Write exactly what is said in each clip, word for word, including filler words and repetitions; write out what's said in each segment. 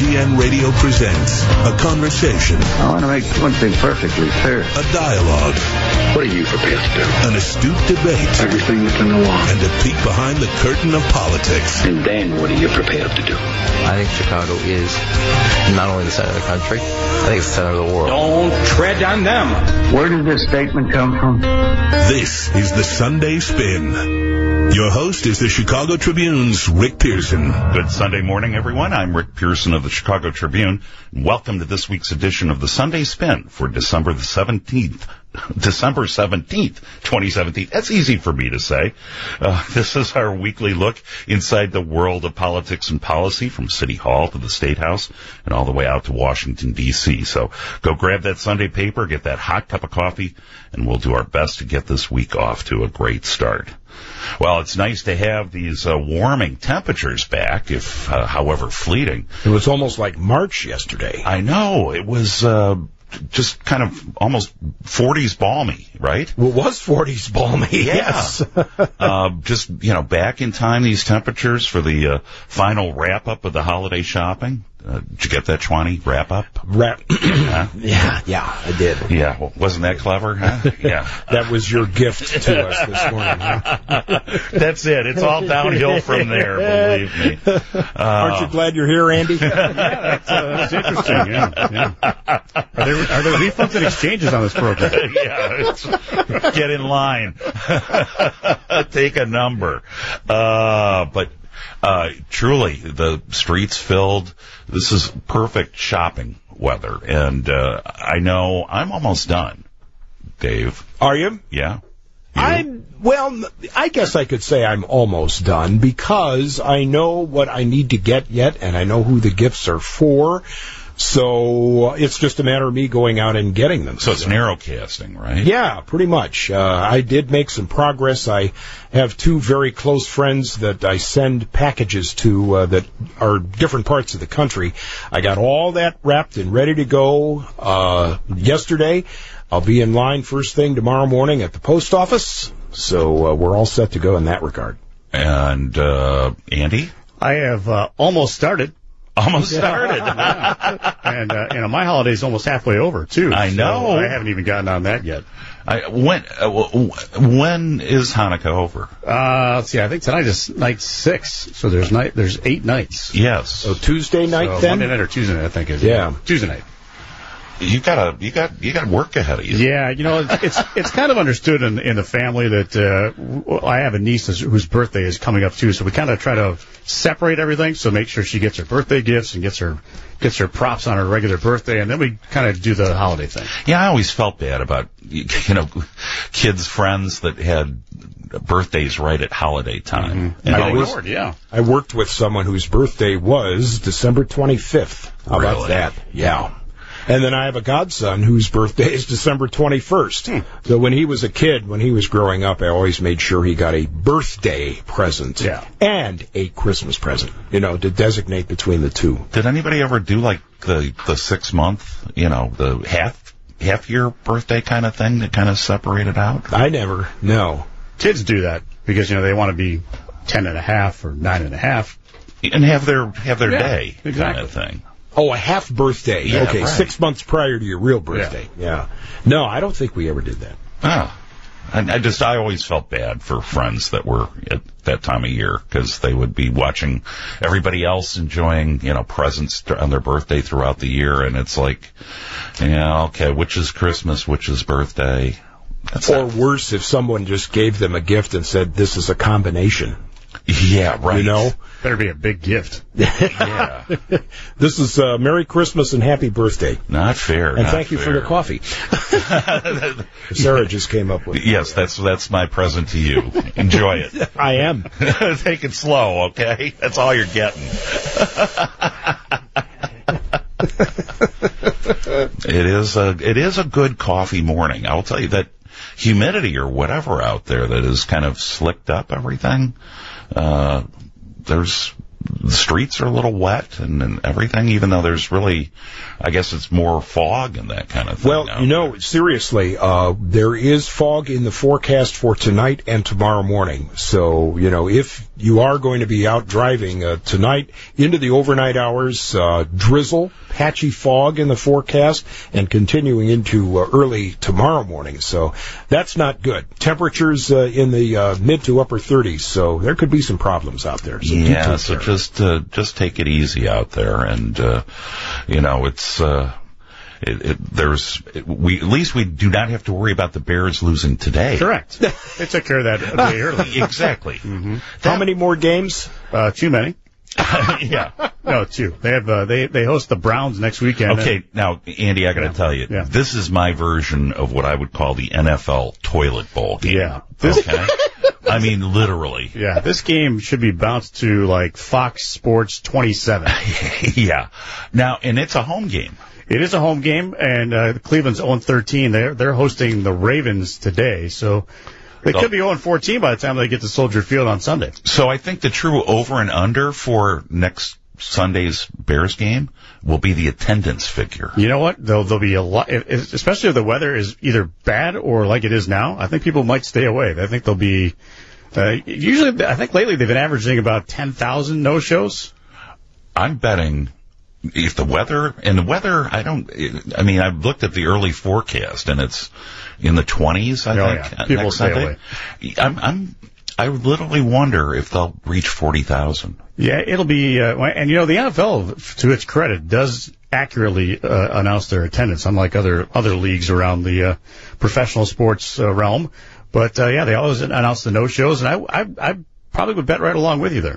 G N Radio presents a conversation. I want to make one thing perfectly clear. A dialogue. What are you prepared to do? An astute debate. Everything that can go on. And a peek behind the curtain of politics. And then what are you prepared to do? I think Chicago is not only the center of the country, I think it's the center of the world. Don't tread on them. Where did this statement come from? This is the Sunday Spin. Your host is the Chicago Tribune's Rick Pearson. Good Sunday morning, everyone. I'm Rick Pearson of the Chicago Tribune. And welcome to this week's edition of the Sunday Spin for December the seventeenth. December seventeenth, twenty seventeen. That's easy for me to say. Uh, this is our weekly look inside the world of politics and policy, from City Hall to the State House and all the way out to Washington, D C So go grab that Sunday paper, get that hot cup of coffee, and we'll do our best to get this week off to a great start. Well, it's nice to have these uh, warming temperatures back, if uh, however fleeting. It was almost like March yesterday. I know. It was uh, just kind of almost forties balmy, right? Well, it was forties balmy, yeah. Yes. uh, just, you know, back in time, these temperatures for the uh, final wrap-up of the holiday shopping. Uh, did you get that, Chwani? Wrap-up? Wrap. huh? Yeah, yeah, I did. Yeah, well, wasn't that clever? Huh? Yeah. That was your gift to us this morning, huh? That's it. It's all downhill from there, believe me. Uh, Aren't you glad you're here, Andy? yeah, that's, uh, that's interesting. Yeah, yeah. Are there, are there refunds and exchanges on this program? Yeah, it's, get in line. Take a number. Uh, but uh, truly, the streets filled. This is perfect shopping weather. And uh, I know I'm almost done, Dave. Are you? Yeah. I'm, well, I guess I could say I'm almost done because I know what I need to get yet, and I know who the gifts are for. So it's just a matter of me going out and getting them. So it's narrowcasting, right? Yeah, pretty much. Uh, I did make some progress. I have two very close friends that I send packages to uh, that are different parts of the country. I got all that wrapped and ready to go uh, yesterday. I'll be in line first thing tomorrow morning at the post office. So uh, we're all set to go in that regard. And uh, Andy? I have uh, almost started. Almost started. and, uh, you know, my holiday's almost halfway over, too. I know. So I haven't even gotten on that yet. I, when uh, when is Hanukkah over? Uh, let's see. I think tonight is night six. So there's night. There's eight nights. Yes. So Tuesday night, so then? Monday night or Tuesday night, I think is. Yeah. Tuesday night. You got you got you got work ahead of you. Yeah, you know, it's it's kind of understood in in the family that uh, I have a niece whose birthday is coming up too, so we kind of try to separate everything. So make sure she gets her birthday gifts and gets her gets her props on her regular birthday, and then we kind of do the holiday thing. Yeah, I always felt bad about you know kids' friends that had birthdays right at holiday time. Mm-hmm. And I, always, ignored, yeah. I worked with someone whose birthday was December twenty-fifth. How Really? about that? Yeah. And then I have a godson whose birthday is December twenty-first. Hmm. So when he was a kid, when he was growing up, I always made sure he got a birthday present yeah. and a Christmas present, you know, to designate between the two. Did anybody ever do like the the six month, you know, the half half year birthday kind of thing that kind of separated out? I never, no. Kids do that because, you know, they want to be ten and a half or nine and a half. And have their have their yeah, day exactly. kind of thing. Oh, a half birthday. Yeah, okay, right. six months prior to your real birthday. Yeah. yeah. No, I don't think we ever did that. Oh. I, I just, I always felt bad for friends that were at that time of year because they would be watching everybody else enjoying, you know, presents on their birthday throughout the year. And it's like, yeah, okay, which is Christmas, which is birthday? That's or not... worse, if someone just gave them a gift and said, this is a combination. Yeah, right. You know? Better be a big gift. Yeah. This is uh, Merry Christmas and Happy Birthday. Not fair. And not thank you fair. for the coffee. Sarah just came up with it. Yes, that's that's my present to you. Enjoy it. I am. Take it slow, okay? That's all you're getting. It is a it is a good coffee morning. I'll tell you that humidity or whatever out there that has kind of slicked up everything. Uh, there's the streets are a little wet and, and everything, even though there's really, I guess it's more fog and that kind of thing. Well, you know, there. seriously, uh, there is fog in the forecast for tonight and tomorrow morning. So, you know, if you are going to be out driving uh, tonight into the overnight hours. Uh, drizzle, patchy fog in the forecast, and continuing into uh, early tomorrow morning. So that's not good. Temperatures uh, in the uh, mid to upper thirties. So there could be some problems out there. So yeah. So just uh, just take it easy out there, and uh, you know it's. Uh, It, it, there's it, we at least we do not have to worry about the Bears losing today. Correct. They took care of that a day early. Exactly. Mm-hmm. How many more games? Uh, too many. Yeah. No, two. They have uh, they they host the Browns next weekend. Okay, now Andy, I got to Yeah. tell you, Yeah. this is my version of what I would call the N F L toilet bowl game. Yeah. This, Okay. I mean, literally. yeah. This game should be bounced to like Fox Sports twenty-seven. Yeah. Now, and it's a home game. It is a home game, and uh, Cleveland's oh and thirteen. They're they're hosting the Ravens today, so they could be oh and fourteen by the time they get to Soldier Field on Sunday. So I think the true over and under for next Sunday's Bears game will be the attendance figure. You know what? There'll, there'll be a lot, if- especially if the weather is either bad or like it is now. I think people might stay away. I think there'll be. Uh, usually, I think lately they've been averaging about ten thousand no-shows. I'm betting if the weather, and the weather, I don't, I mean, I've looked at the early forecast and it's in the twenties, I Oh, think. yeah. People next stay Sunday. I'm, I'm, I would literally wonder if they'll reach forty thousand. Yeah, it'll be, uh, and you know, the N F L, to its credit, does accurately uh, announce their attendance, unlike other other leagues around the uh, professional sports uh, realm. But uh, yeah, they always announce the no-shows, and I, I, I probably would bet right along with you there.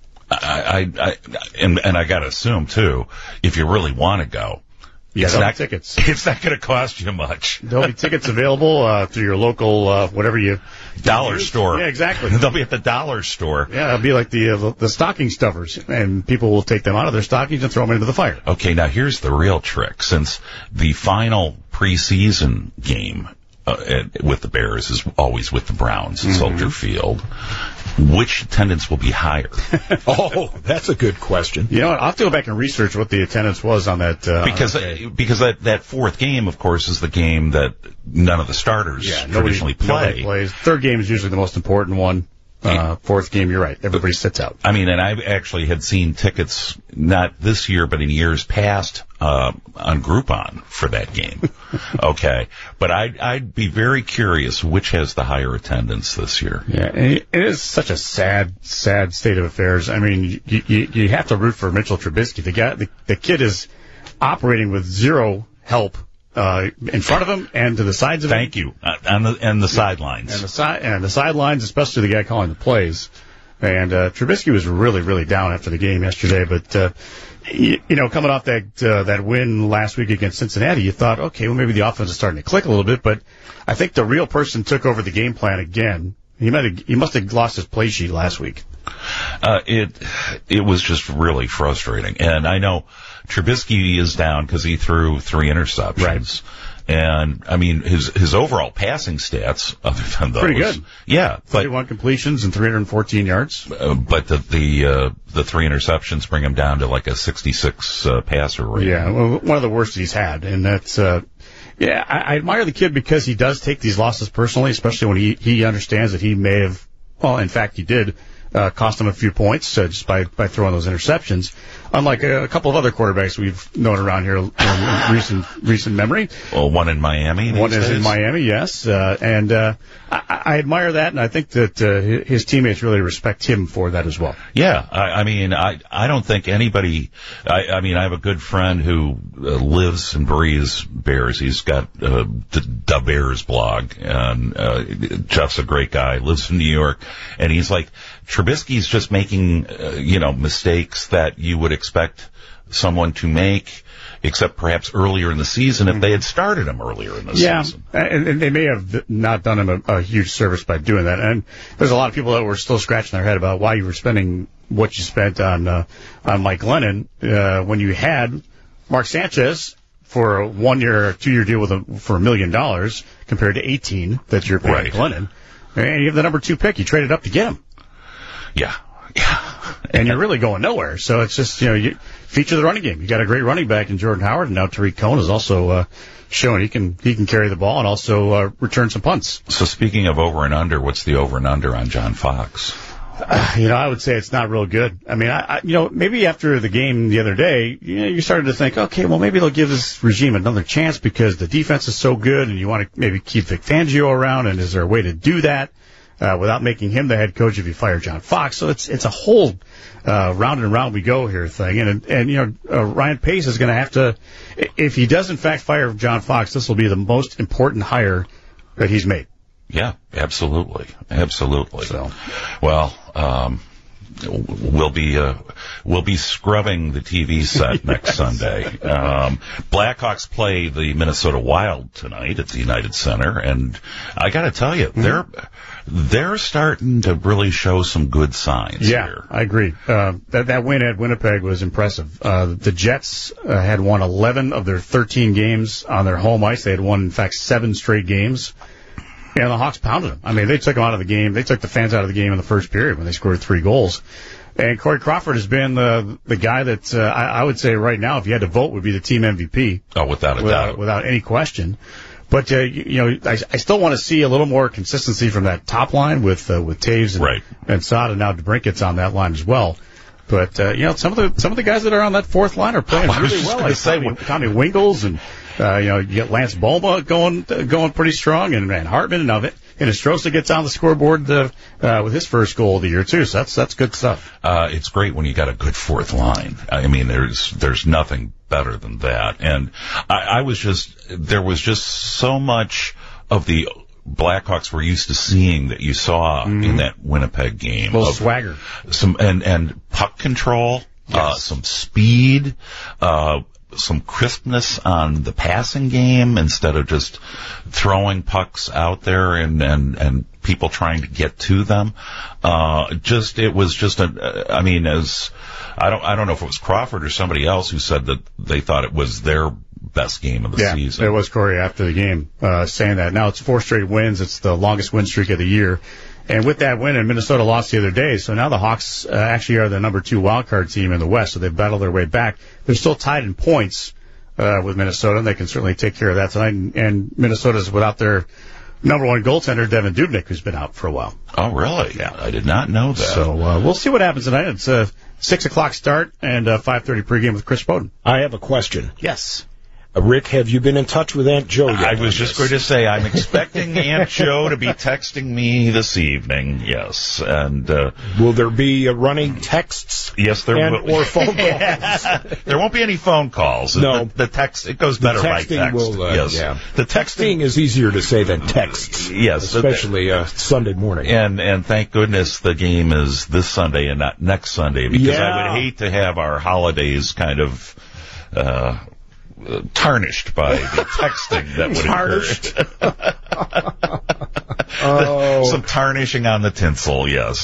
I, I, I and, and I got to assume too, if you really want to go, Yeah, it's there'll not be tickets. It's not going to cost you much. There'll be tickets available uh, through your local uh, whatever you Dollar use. store. Yeah, exactly. They'll be at the dollar store. Yeah, it'll be like the, uh, the the stocking stuffers, and people will take them out of their stockings and throw them into the fire. Okay, now here's the real trick. Since the final preseason game uh, at, with the Bears is always with the Browns at Mm-hmm. Soldier Field, which attendance will be higher? Oh, that's a good question. You know what? I'll have to go back and research what the attendance was on that. Uh, Because on that day. because that, that fourth game, of course, is the game that none of the starters yeah, nobody, traditionally play. nobody plays. Third game is usually the most important one. Uh, fourth game, you're right. Everybody sits out. I mean, and I actually had seen tickets, not this year, but in years past, uh, on Groupon for that game. Okay. But I'd, I'd be very curious which has the higher attendance this year. Yeah, and it is such a sad, sad state of affairs. I mean, you, you, you have to root for Mitchell Trubisky. The guy, the, the kid is operating with zero help uh, in front of him and to the sides of him. Thank you. Uh, and the, and the sidelines. And the side and the sidelines, especially the guy calling the plays. And uh, Trubisky was really, really down after the game yesterday. But uh, you, you know, coming off that uh, that win last week against Cincinnati, you thought, okay, well maybe the offense is starting to click a little bit. But I think the real person took over the game plan again. He might have, he must have lost his play sheet last week. Uh, it it was just really frustrating. And I know Trubisky is down because he threw three interceptions. Right. And, I mean, his his overall passing stats, other than those. Pretty good. Yeah. But, thirty-one completions and three hundred fourteen yards. uh, but the the, uh, the three interceptions bring him down to like a sixty-six uh, passer rate. Yeah, well, one of the worst he's had. And that's, uh, yeah, I, I admire the kid because he does take these losses personally, especially when he, he understands that he may have, well, in fact, he did. Uh, cost him a few points uh, just by, by throwing those interceptions. Unlike a, a couple of other quarterbacks we've known around here in recent recent memory. Well, one in Miami. One these is in days. Miami, yes. Uh, and uh, I, I admire that, and I think that uh, his teammates really respect him for that as well. Yeah, I, I mean, I I don't think anybody. I, I mean, I have a good friend who uh, lives and breathes Bears. He's got uh, the, the Bears blog, and uh, Jeff's a great guy. Lives in New York, and he's like, Trubisky's just making uh, you know mistakes that you would expect someone to make, except perhaps earlier in the season if they had started him earlier in the Yeah, season. and, and they may have not done him a, a huge service by doing that. And there's a lot of people that were still scratching their head about why you were spending what you spent on uh, on Mike Glennon uh, when you had Mark Sanchez for a one-year, two-year deal with a, for a million dollars compared to eighteen that you're paying Right. Glennon. And you have the number two pick. You traded up to get him. Yeah, yeah. And you're really going nowhere. So it's just, you know, you feature the running game. You got a great running back in Jordan Howard, and now Tariq Cohen is also uh, showing he can he can carry the ball and also uh, return some punts. So speaking of over and under, what's the over and under on John Fox? Uh, you know, I would say it's not real good. I mean, I, I, you know, maybe after the game the other day, you know, you started to think, okay, well, maybe they'll give this regime another chance because the defense is so good, and you want to maybe keep Vic Fangio around. And is there a way to do that uh, without making him the head coach if you fire John Fox? So it's it's a whole uh, round and round we go here thing. And and you know, uh, Ryan Pace is going to have to, if he does in fact fire John Fox, this will be the most important hire that he's made. Yeah, absolutely, absolutely. So, well, um, we'll be uh, we'll be scrubbing the T V set next Sunday. Um, Blackhawks play the Minnesota Wild tonight at the United Center, and I got to tell you, mm-hmm. they're they're starting to really show some good signs. Yeah, here. I agree. Uh, that that win at Winnipeg was impressive. Uh, the Jets uh, had won eleven of their thirteen games on their home ice. They had won, in fact, seven straight games. And the Hawks pounded them. I mean, they took them out of the game. They took the fans out of the game in the first period when they scored three goals. And Corey Crawford has been the the guy that uh, I, I would say right now, if you had to vote, would be the team M V P. Oh, without a without, doubt. Without any question. But, uh, you, you know, I, I still want to see a little more consistency from that top line with uh, with Taves and, right. and Saad, and now DeBrincat's on that line as well. But, uh, you know, some of the some of the guys that are on that fourth line are playing oh, really well. Like Tommy, Tommy Wingles and, uh, you know, you get Lance Boma going uh, going pretty strong, and, and Hartman and of it. And Astroza gets on the scoreboard uh, uh, with his first goal of the year, too. So that's that's good stuff. Uh, it's great when you got a good fourth line. I mean, there's there's nothing better than that. And I, I was just, there was just so much of the Blackhawks we're used to seeing that you saw mm-hmm. in that Winnipeg game. A little swagger. Some, and, and puck control, yes. uh, some speed, uh, some crispness on the passing game instead of just throwing pucks out there and, and, and people trying to get to them. Uh, just, it was just a, I mean, as, I don't, I don't know if it was Crawford or somebody else who said that they thought it was their best game of the yeah, season. It was Corey after the game, uh, saying that. Now it's four straight wins. It's the longest win streak of the year. And with that win, and Minnesota lost the other day, so now the Hawks uh, actually are the number two wildcard team in the West, so they've battled their way back. They're still tied in points uh, with Minnesota, and they can certainly take care of that tonight. And, and Minnesota's without their number one goaltender, Devin Dubnyk, who's been out for a while. Oh, really? Yeah. I did not know that. So uh, we'll see what happens tonight. It's a six o'clock start and uh, five thirty pregame with Chris Bowden. I have a question. Yes. Uh, Rick, have you been in touch with Aunt Jo yet? I was just going to say, I'm expecting Aunt Jo to be texting me this evening, yes. And uh, will there be uh, running texts? Yes, there and, will. Or phone calls? There won't be any phone calls. No. The, the text, it goes better by text. Will, uh, yes. Yeah. The texting, texting is easier to say than texts. Yes. Especially uh, Sunday morning. And and thank goodness the game is this Sunday and not next Sunday, because yeah. I would hate to have our holidays kind of uh Uh, tarnished by the texting that would tarnished. occur. Oh. Some tarnishing on the tinsel, yes.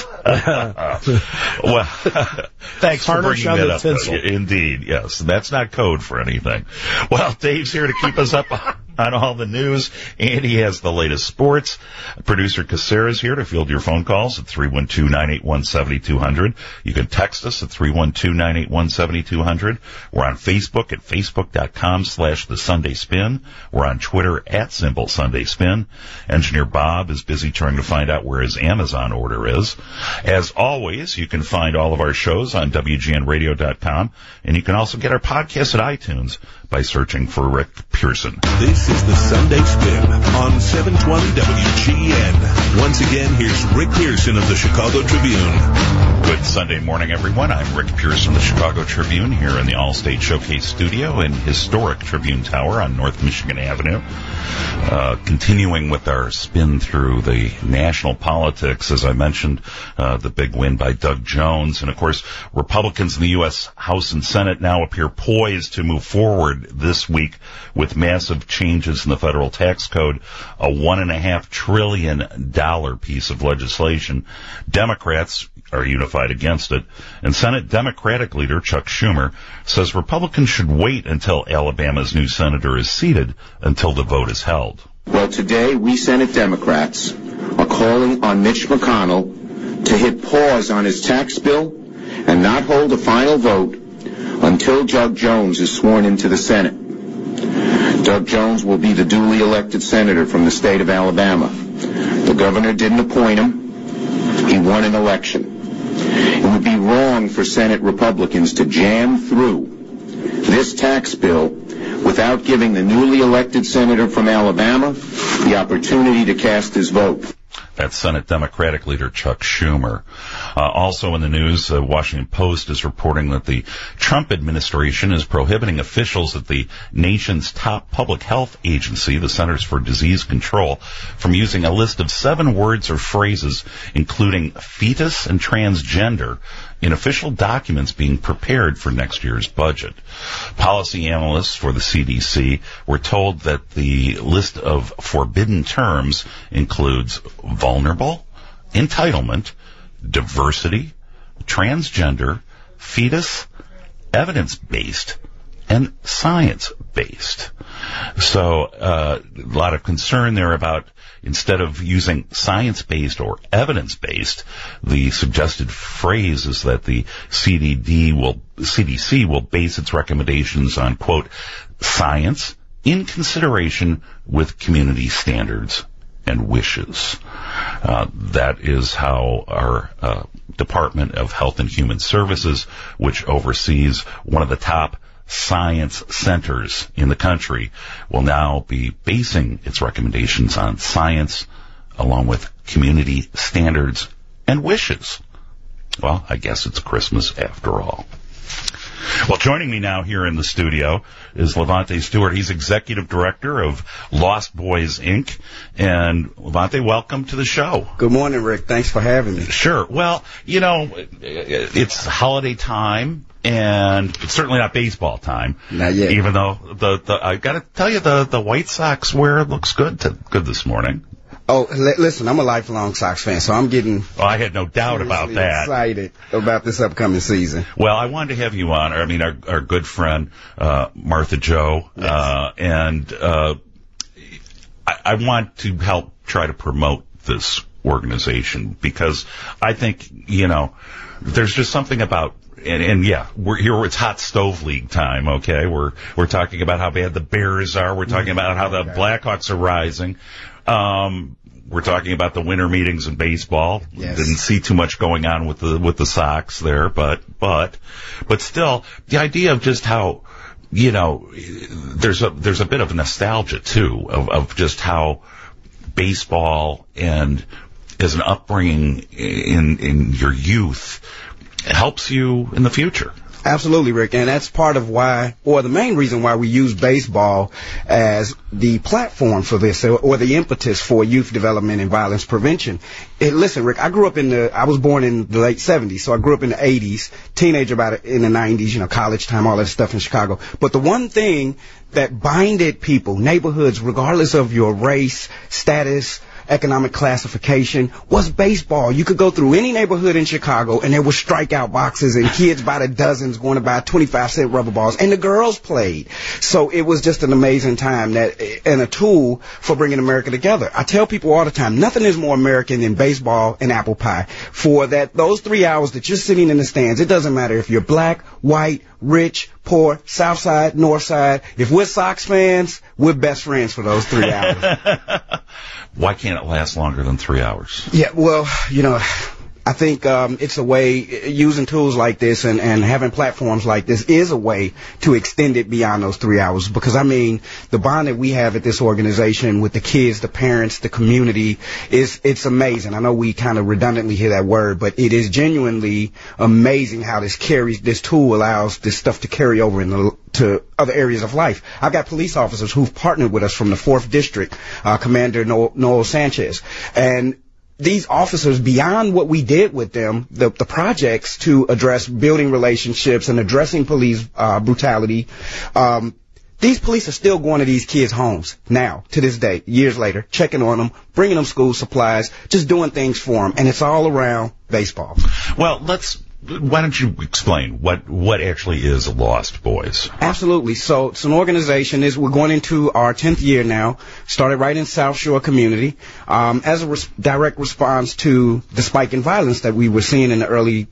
Well, thanks Tarnish for bringing on that the up. tinsel. Indeed, yes. That's not code for anything. Well, Dave's here to keep us up on all the news, and he has the latest sports. Producer Casera's here to field your phone calls at three one two, nine eight one, seven two zero zero. You can text us at three one two, nine eight one, seven two zero zero. We're on Facebook at facebook.com slash the Sunday Spin. We're on Twitter at symbol Sunday Spin. Engineer Bob is busy trying to find out where his Amazon order is. As always, you can find all of our shows on W G N radio dot com, and you can also get our podcast at iTunes by searching for Rick Pearson. This is the Sunday Spin on seven twenty W G N. Once again, here's Rick Pearson of the Chicago Tribune. Good Sunday morning, everyone. I'm Rick Pearson of the Chicago Tribune here in the All-State Showcase Studio in historic Tribune Tower on North Michigan Avenue. Uh, continuing with our spin through the national politics, as I mentioned, uh, the big win by Doug Jones. And, of course, Republicans in the U S House and Senate now appear poised to move forward this week with massive changes in the federal tax code, a one and a half trillion dollar piece of legislation. Democrats are unified against it, and Senate Democratic leader Chuck Schumer says Republicans should wait until Alabama's new senator is seated until the vote is held. Well, today we Senate Democrats are calling on Mitch McConnell to hit pause on his tax bill and not hold a final vote until Doug Jones is sworn into the Senate. Doug Jones will be the duly elected senator from the state of Alabama. The governor didn't appoint him. He won an election. It would be wrong for Senate Republicans to jam through this tax bill without giving the newly elected senator from Alabama the opportunity to cast his vote. That's Senate Democratic leader Chuck Schumer. Uh, also in the news, the Washington Post is reporting that the Trump administration is prohibiting officials at the nation's top public health agency, the Centers for Disease Control, from using a list of seven words or phrases, including fetus and transgender, in official documents being prepared for next year's budget. Policy analysts for the C D C were told that the list of forbidden terms includes vulnerable, entitlement, diversity, transgender, fetus, evidence-based, and science-based. So uh, a lot of concern there about, instead of using science-based or evidence-based, the suggested phrase is that the C D D will, C D C will base its recommendations on, quote, science in consideration with community standards and wishes. Uh, that is how our uh, Department of Health and Human Services, which oversees one of the top science centers in the country, will now be basing its recommendations on science along with community standards and wishes. Well, I guess it's Christmas after all. Well, joining me now here in the studio is Levante Stewart. He's executive director of Lost Boys, Incorporated. And Levante, welcome to the show. Good morning, Rick. Thanks for having me. Sure. Well, you know, it's holiday time, and it's certainly not baseball time. Not yet. Even though the, the I got to tell you, the the White Sox wear looks good to, good this morning. Oh, li- listen, I'm a lifelong Sox fan, so I'm getting well, I had no doubt about that. Excited about this upcoming season. Well, I wanted to have you on. I mean, our, our good friend uh, Martha Joe, yes. uh, and uh, I, I want to help try to promote this organization because I think, you know, there's just something about. And, and yeah, we're here. It's hot stove league time. Okay, we're we're talking about how bad the Bears are. We're talking about how the Blackhawks are rising. Um, we're talking about the winter meetings in baseball. Yes. Didn't see too much going on with the with the Sox there, but but but still, the idea of just how, you know, there's a there's a bit of nostalgia too of of just how baseball and as an upbringing in in your youth helps you in the future. Absolutely, Rick, and that's part of why, or the main reason why we use baseball as the platform for this, or, or the impetus for youth development and violence prevention. It, listen, Rick, I grew up in the, I was born in the late seventies, so I grew up in the eighties, teenager about in the nineties, you know, college time, all that stuff in Chicago. But the one thing that binded people, neighborhoods, regardless of your race, status, economic classification, was baseball. You could go through any neighborhood in Chicago and there were strikeout boxes and kids by the dozens going to buy twenty-five cent rubber balls, and the girls played. So it was just an amazing time that, and a tool for bringing America together. I tell people all the time, nothing is more American than baseball and apple pie. For that, those three hours that you're sitting in the stands, it doesn't matter if you're black, white, rich, poor, south side, north side. If we're Sox fans, we're best friends for those three hours. Why can't it last longer than three hours? Yeah, well, you know, I think um, it's a way, using tools like this and, and having platforms like this is a way to extend it beyond those three hours. Because, I mean, the bond that we have at this organization with the kids, the parents, the community, is it's amazing. I know we kind of redundantly hear that word, but it is genuinely amazing how this carries, this tool allows this stuff to carry over in the, to other areas of life. I've got police officers who've partnered with us from the fourth District, uh, Commander Noel, Noel Sanchez. And these officers, beyond what we did with them, the, the projects to address building relationships and addressing police uh, brutality, um, these police are still going to these kids' homes now, to this day, years later, checking on them, bringing them school supplies, just doing things for them, and it's all around baseball. Well, let's. Why don't you explain what, what actually is Lost Boys? Absolutely. So it's an organization. Is we're going into our tenth year now. Started right in South Shore community um, as a res- direct response to the spike in violence that we were seeing in the early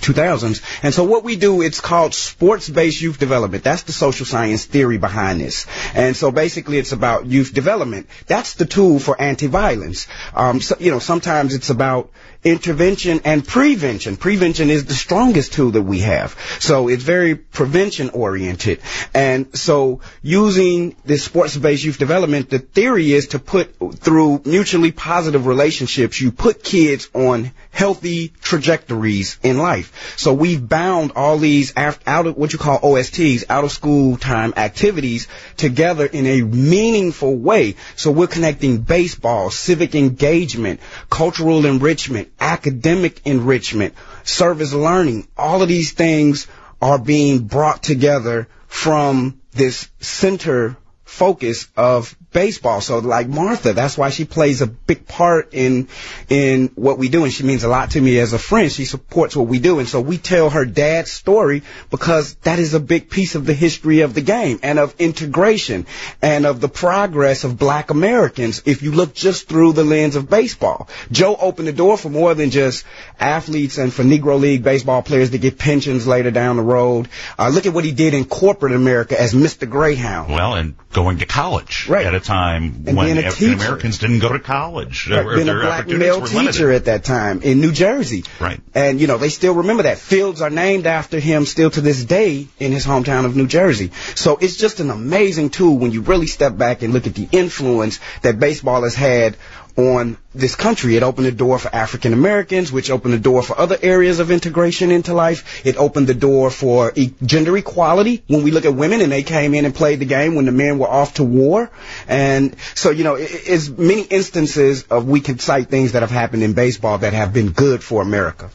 two thousands. And so what we do, it's called sports-based youth development. That's the social science theory behind this. And so basically it's about youth development. That's the tool for anti-violence. Um, so, you know, sometimes it's about intervention and prevention. Prevention is the strongest tool that we have. So it's very prevention oriented. And so using this sports-based youth development, the theory is to put through mutually positive relationships, you put kids on healthy trajectories in life. So we've bound all these out of what you call O S Ts, out of school time activities, together in a meaningful way. So we're connecting baseball, civic engagement, cultural enrichment, academic enrichment, service learning. All of these things are being brought together from this center focus of baseball. So like Martha, that's why she plays a big part in in what we do, and she means a lot to me as a friend. She supports what we do, and so we tell her dad's story because that is a big piece of the history of the game and of integration and of the progress of black Americans if you look just through the lens of baseball. Joe opened the door for more than just athletes and for Negro League baseball players to get pensions later down the road. Uh, look at what he did in corporate America as Mister Greyhound. Well, and going to college right. at a time and when being a African Americans didn't go to college. Right, Their, being their a black opportunities male were teacher limited. at that time in New Jersey. Right. And, you know, they still remember that. Fields are named after him still to this day in his hometown of New Jersey. So it's just an amazing tool when you really step back and look at the influence that baseball has had on this country. It opened the door for African Americans, which opened the door for other areas of integration into life. It opened the door for e- gender equality when we look at women and they came in and played the game when the men were off to war. And so, you know, it, it's many instances of we can cite things that have happened in baseball that have been good for America.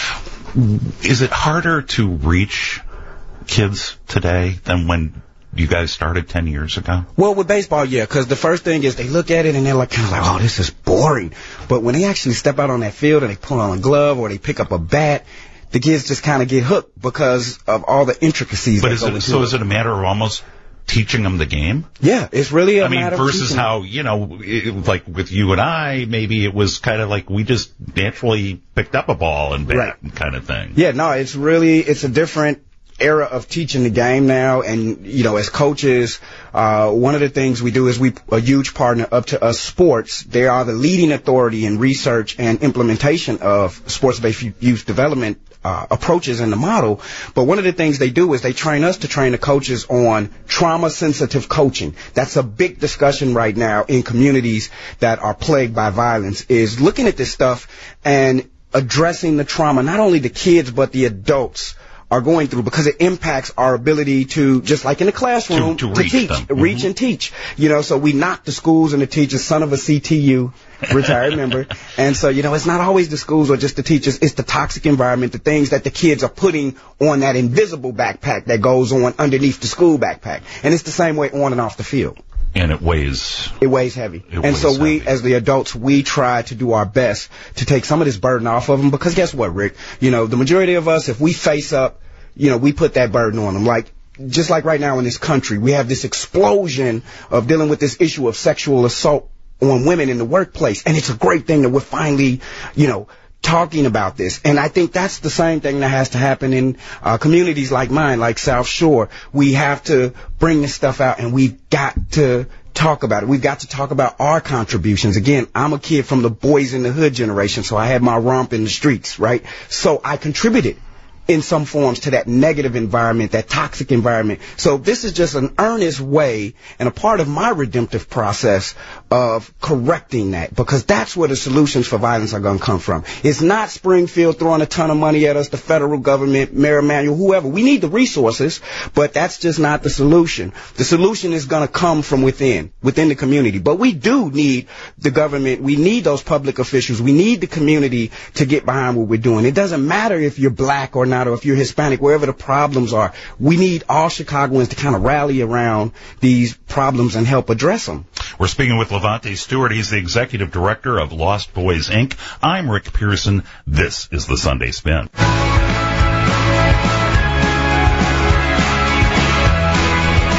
Is it harder to reach kids today than when you guys started ten years ago? Well, with baseball, yeah, because the first thing is they look at it and they're like, kind of like, oh, this is boring. But when they actually step out on that field and they put on a glove or they pick up a bat, the kids just kind of get hooked because of all the intricacies. But that is go it, into so it. is it a matter of almost teaching them the game? Yeah, it's really a I mean, matter versus of teaching how, you know, it, like with you and I, maybe it was kind of like we just naturally picked up a ball and bat Right. kind of thing. Yeah, no, it's really, it's a different era of teaching the game now. And, you know, as coaches, uh, one of the things we do is we, a huge partner Up to Us Sports. They are the leading authority in research and implementation of sports-based youth development Uh, approaches in the model. But one of the things they do is they train us to train the coaches on trauma-sensitive coaching. That's a big discussion right now in communities that are plagued by violence, is looking at this stuff and addressing the trauma, not only the kids but the adults are going through, because it impacts our ability to, just like in the classroom, To- to to reach teach, them. reach Mhm. and teach. You know, so we knock the schools and the teachers, son of a C T U, retired member. And so, you know, it's not always the schools or just the teachers. It's the toxic environment, the things that the kids are putting on that invisible backpack that goes on underneath the school backpack. And it's the same way on and off the field. And it weighs. It weighs heavy. It and so weighs we, heavy. as the adults, we try to do our best to take some of this burden off of them, because guess what, Rick? You know, the majority of us, if we face up, you know, we put that burden on them. Like, just like right now in this country, we have this explosion of dealing with this issue of sexual assault on women in the workplace. And it's a great thing that we're finally, you know, talking about this. And I think that's the same thing that has to happen in uh, communities like mine, like South Shore. We have to bring this stuff out, and we've got to talk about it. We've got to talk about our contributions. Again, I'm a kid from the boys in the hood generation, so I had my romp in the streets, right? So I contributed in some forms to that negative environment, that toxic environment. So this is just an earnest way and a part of my redemptive process of correcting that, because that's where the solutions for violence are going to come from. It's not Springfield throwing a ton of money at us, the federal government, Mayor Emanuel, whoever. We need the resources, but that's just not the solution. The solution is going to come from within, within the community. But we do need the government. We need those public officials. We need the community to get behind what we're doing. It doesn't matter if you're black or not, or if you're Hispanic, wherever the problems are. We need all Chicagoans to kind of rally around these problems and help address them. We're speaking with Levante Stewart. He's the executive director of Lost Boys, Incorporated. I'm Rick Pearson. This is the Sunday Spin. Welcome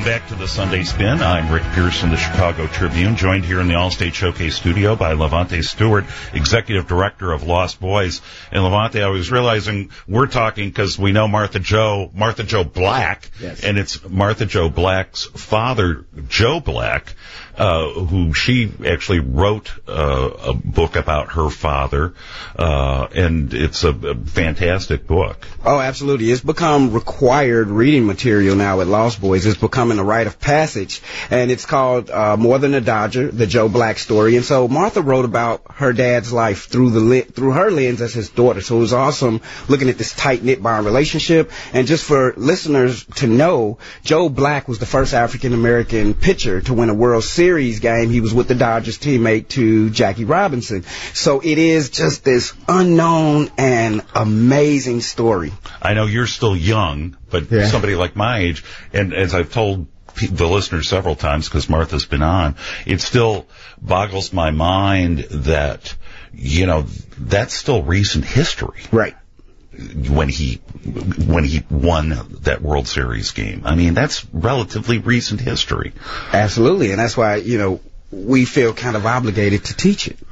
Welcome back to the Sunday Spin. I'm Rick Pearson, the Chicago Tribune, joined here in the Allstate Showcase studio by Levante Stewart, Executive Director of Lost Boys. And Levante, I was realizing we're talking because we know Martha Joe, Martha Joe Black, yes. and it's Martha Joe Black's father, Joe Black, uh, who she actually wrote uh, a book about her father, uh, and it's a, a fantastic book. Oh, absolutely. It's become required reading material now at Lost Boys. It's becoming a rite of passage, and it's called uh, More Than a Dodger, the Joe Black story. And so Martha wrote about her dad's life through the li- through her lens as his daughter. So it was awesome looking at this tight-knit bond relationship. And just for listeners to know, Joe Black was the first African-American pitcher to win a World Series game. He was with the Dodgers teammate to Jackie Robinson. So it is just this unknown and amazing story. I know you're still young, but Yeah. somebody like my age, and as I've told pe- the listeners several times because Martha's been on, it still boggles my mind that, you know, that's still recent history. Right. When he when he won that World Series game. I mean, that's relatively recent history. Absolutely, and that's why, you know, we feel kind of obligated to teach it.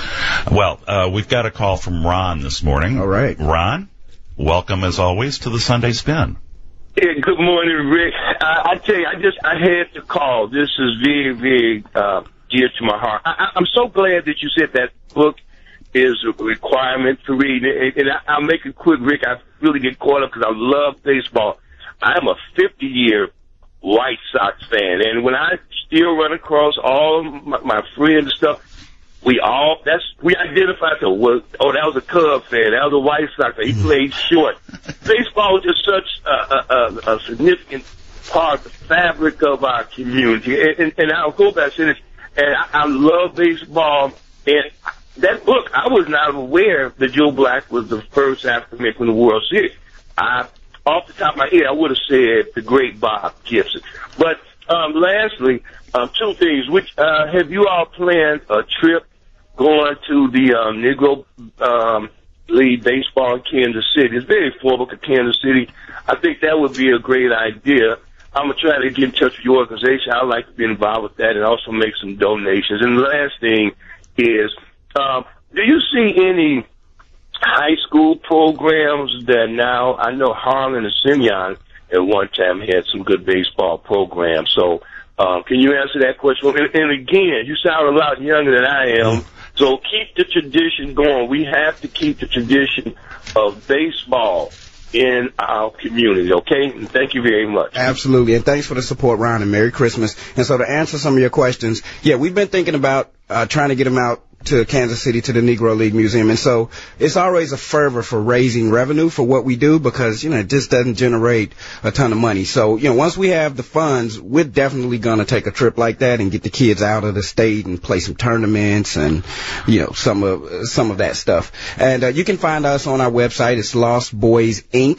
Well, uh, we've got a call from Ron this morning. All right. Ron, welcome as always to the Sunday Spin. Yeah, good morning, Rick. I, I tell you, I just I had to call. This is very, very uh, dear to my heart. I, I'm so glad that you said that book is a requirement for reading it. And I, I'll make it quick, Rick. I really get caught up because I love baseball. I'm a fifty-year White Sox fan, and when I still run across all of my, my friends and stuff, we all that's we identify to well, oh, that was a Cubs fan, that was a White Sox fan. He played short. Baseball is just such a, a, a significant part of the fabric of our community. And, and, and I'll go back to this, and I, I love baseball. And that book, I was not aware that Joe Black was the first African American in the World Series. I, off the top of my head, I would have said the great Bob Gibson. But um, lastly, um, two things. Which uh, have you all planned a trip going to the um, Negro um, League Baseball in Kansas City? It's very affordable to Kansas City. I think that would be a great idea. I'm going to try to get in touch with your organization. I'd like to be involved with that and also make some donations. And the last thing is, um, do you see any high school programs that now, I know Harlan and Simeon at one time had some good baseball programs. So um, can you answer that question? And, and again, you sound a lot younger than I am. So keep the tradition going. We have to keep the tradition of baseball in our community, okay? And thank you very much. Absolutely, and thanks for the support, Ron, and Merry Christmas. And so to answer some of your questions, yeah, we've been thinking about uh, trying to get them out to Kansas City, to the Negro League Museum. And so it's always a fervor for raising revenue for what we do because, you know, it just doesn't generate a ton of money. So, you know, once we have the funds, we're definitely going to take a trip like that and get the kids out of the state and play some tournaments and, you know, some of some of that stuff. And uh, you can find us on our website. It's lost boys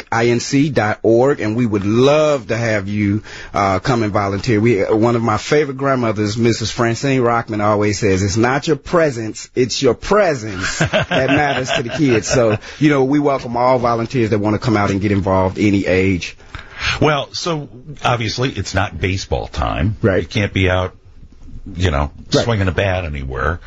inc dot org, and we would love to have you uh, come and volunteer. We one of my favorite grandmothers, Missus Francine Rockman, always says, it's not your presence, it's your presence that matters to the kids. So, you know, we welcome all volunteers that want to come out and get involved any age. Well, so obviously it's not baseball time. Right. You can't be out, you know, right. swinging a bat anywhere.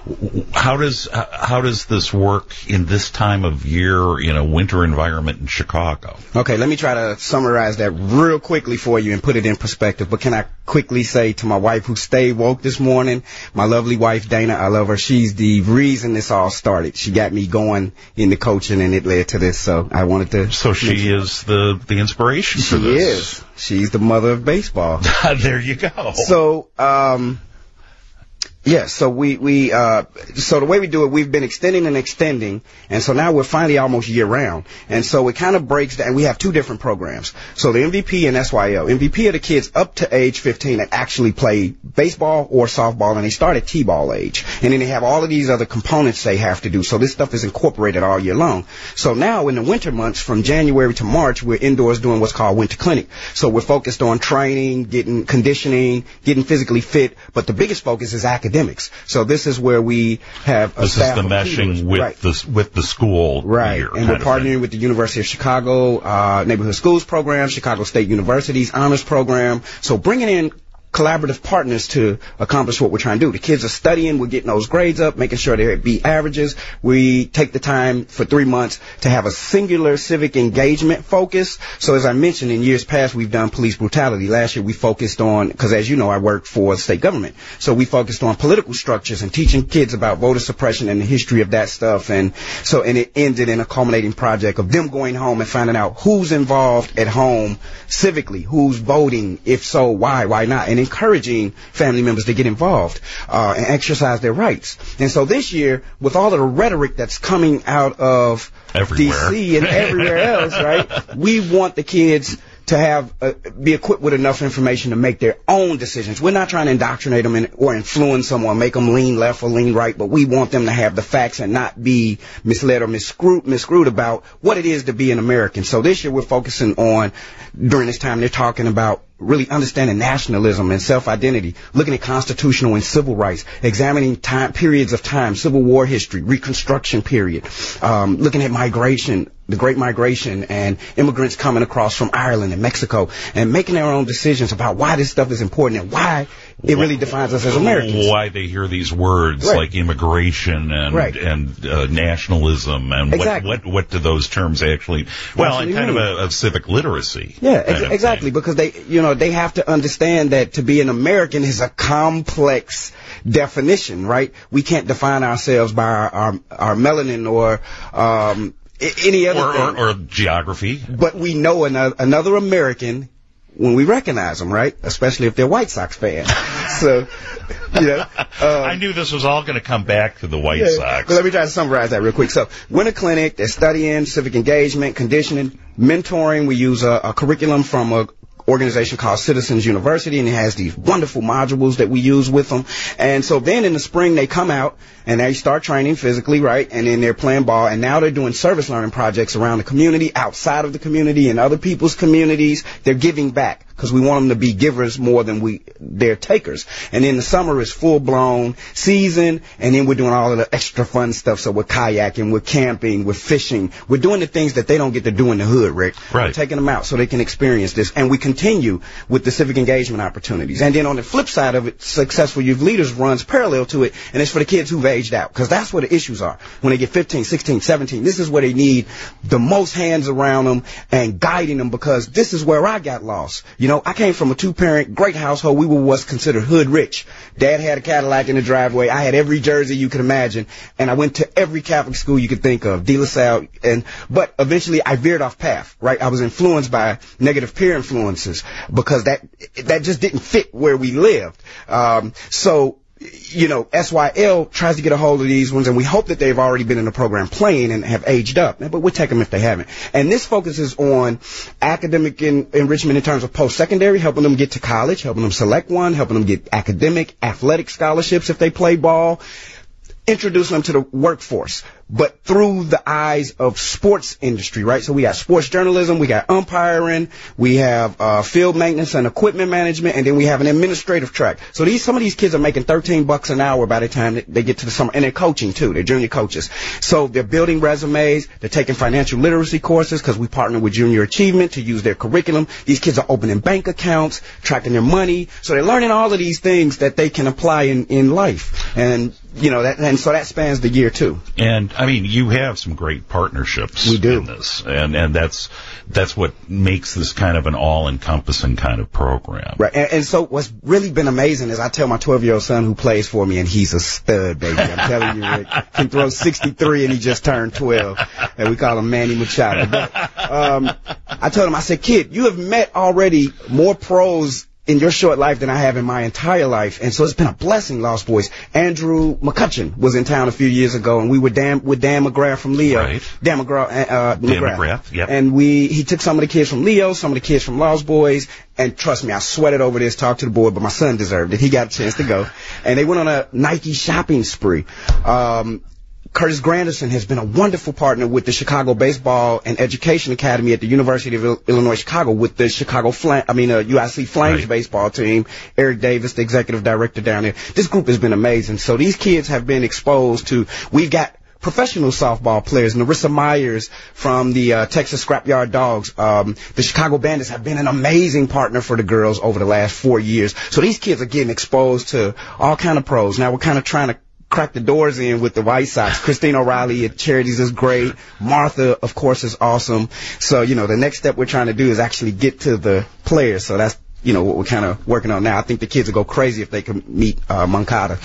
How does how does this work in this time of year in a winter environment in Chicago? Okay, let me try to summarize that real quickly for you and put it in perspective. But can I quickly say to my wife who stayed woke this morning, my lovely wife, Dana, I love her. She's the reason this all started. She got me going into coaching, and it led to this. So I wanted to. So she mention. is the, the inspiration for she this. She is. She's the mother of baseball. There you go. So, um... Yes, so we, we, uh, so the way we do it, we've been extending and extending, and so now we're finally almost year round. And so it kind of breaks down. We have two different programs. So the M V P and S Y L. M V P are the kids up to age fifteen that actually play baseball or softball, and they start at T-ball age. And then they have all of these other components they have to do. So this stuff is incorporated all year long. So now in the winter months, from January to March, we're indoors doing what's called winter clinic. So we're focused on training, getting conditioning, getting physically fit, but the biggest focus is academic. academics. So this is where we have a This staff is the of meshing tutors. with Right. the with the school Right, year, and we're kind of thing. partnering with the University of Chicago uh, Neighborhood Schools Program, Chicago State University's Honors Program. So bringing in collaborative partners to accomplish what we're trying to do. The kids are studying, we're getting those grades up, making sure they're at B averages. We take the time for three months to have a singular civic engagement focus. So as I mentioned, in years past, we've done police brutality. Last year, we focused on, because as you know, I work for the state government. So we focused on political structures and teaching kids about voter suppression and the history of that stuff. And so, and it ended in a culminating project of them going home and finding out who's involved at home civically, who's voting, if so, why, why not, and encouraging family members to get involved uh, and exercise their rights. And so this year, with all of the rhetoric that's coming out of Everywhere. D C and everywhere else, right, we want the kids to have uh, be equipped with enough information to make their own decisions. We're not trying to indoctrinate them in, or influence them or make them lean left or lean right, but we want them to have the facts and not be misled or misscrewed, misscrewed about what it is to be an American. So this year we're focusing on, during this time, they're talking about really understanding nationalism and self-identity, looking at constitutional and civil rights, examining time periods of time, Civil War history, Reconstruction period, um, looking at migration, the Great Migration, and immigrants coming across from Ireland and Mexico, and making their own decisions about why this stuff is important and why it really defines us as Americans. Why they hear these words Right. like immigration and Right. and uh, nationalism and Exactly. what, what what do those terms actually? Well, and Actually kind of mean. a, of civic literacy. Yeah, kind ex- of exactly, thing. because they, you know, they have to understand that to be an American is a complex definition, right? We can't define ourselves by our our, our melanin or um, I- any other Or, thing. or, or geography. But we know another, another American when we recognize them, right? Especially if they're White Sox fans. So, you know. Um, I knew this was all going to come back to the White yeah, Sox. But let me try to summarize that real quick. So, Winter Clinic, they're studying civic engagement, conditioning, mentoring. We use a, a curriculum from a organization called Citizens University, and it has these wonderful modules that we use with them. And so then in the spring they come out and they start training physically, right? And then they're playing ball, and now they're doing service learning projects around the community, outside of the community, and other people's communities. They're giving back because we want them to be givers more than we they're takers. And then the summer is full blown season, and then we're doing all of the extra fun stuff. So we're kayaking, we're camping, we're fishing, we're doing the things that they don't get to do in the hood, Rick. Right. We're taking them out so they can experience this, and we continue with the civic engagement opportunities. And then on the flip side of it, Successful Youth Leaders runs parallel to it, and it's for the kids who've aged out, because that's where the issues are. When they get fifteen, sixteen, seventeen, this is where they need the most hands around them and guiding them, because this is where I got lost. You know, I came from a two-parent, great household. We were what's considered hood rich. Dad had a Cadillac in the driveway. I had every jersey you could imagine, and I went to every Catholic school you could think of, De La Salle, and but eventually I veered off path, right? I was influenced by negative peer influences because that that just didn't fit where we lived. Um, so. You know, S Y L tries to get a hold of these ones, and we hope that they've already been in the program playing and have aged up, but we'll take them if they haven't. And this focuses on academic en- enrichment in terms of post-secondary, helping them get to college, helping them select one, helping them get academic, athletic scholarships if they play ball, introducing them to the workforce, but through the eyes of sports industry, right? So we got sports journalism, we got umpiring, we have uh, field maintenance and equipment management, and then we have an administrative track. So these some of these kids are making thirteen bucks an hour by the time they get to the summer, and they're coaching too. They're junior coaches. So they're building resumes, they're taking financial literacy courses because we partner with Junior Achievement to use their curriculum. These kids are opening bank accounts, tracking their money. So they're learning all of these things that they can apply in, in life. And you know that, and so that spans the year too. And I mean, you have some great partnerships We do. in this, and and that's that's what makes this kind of an all-encompassing kind of program. Right, and, and so what's really been amazing is I tell my twelve-year-old son who plays for me, and he's a stud, baby. I'm telling you, Rick, can throw sixty-three, and he just turned twelve, and we call him Manny Machado. But um, I told him, I said, kid, you have met already more pros in your short life than I have in my entire life. And so it's been a blessing, Lost Boys. Andrew McCutcheon was in town a few years ago, and we were Dan, with Dan McGrath from Leo. Right. Dan McGrath, uh, Dan McGrath, yep. And we, he took some of the kids from Leo, some of the kids from Lost Boys, and trust me, I sweated over this, talked to the board, but my son deserved it. He got a chance to go. And they went on a Nike shopping spree. Um, Curtis Granderson has been a wonderful partner with the Chicago Baseball and Education Academy at the University of Il- Illinois Chicago with the Chicago Flam- I mean uh, U I C Flames Right. baseball team. Eric Davis, the executive director down there. This group has been amazing. So these kids have been exposed to. We've got professional softball players. Narissa Myers from the uh, Texas Scrapyard Dogs. Um, the Chicago Bandits have been an amazing partner for the girls over the last four years. So these kids are getting exposed to all kind of pros. Now we're kind of trying to crack the doors in with the White Sox. Christine O'Reilly at Charities is great. Martha, of course, is awesome. So, you know, the next step we're trying to do is actually get to the players. So that's, you know, what we're kind of working on now. I think the kids will go crazy if they can meet uh, Moncada.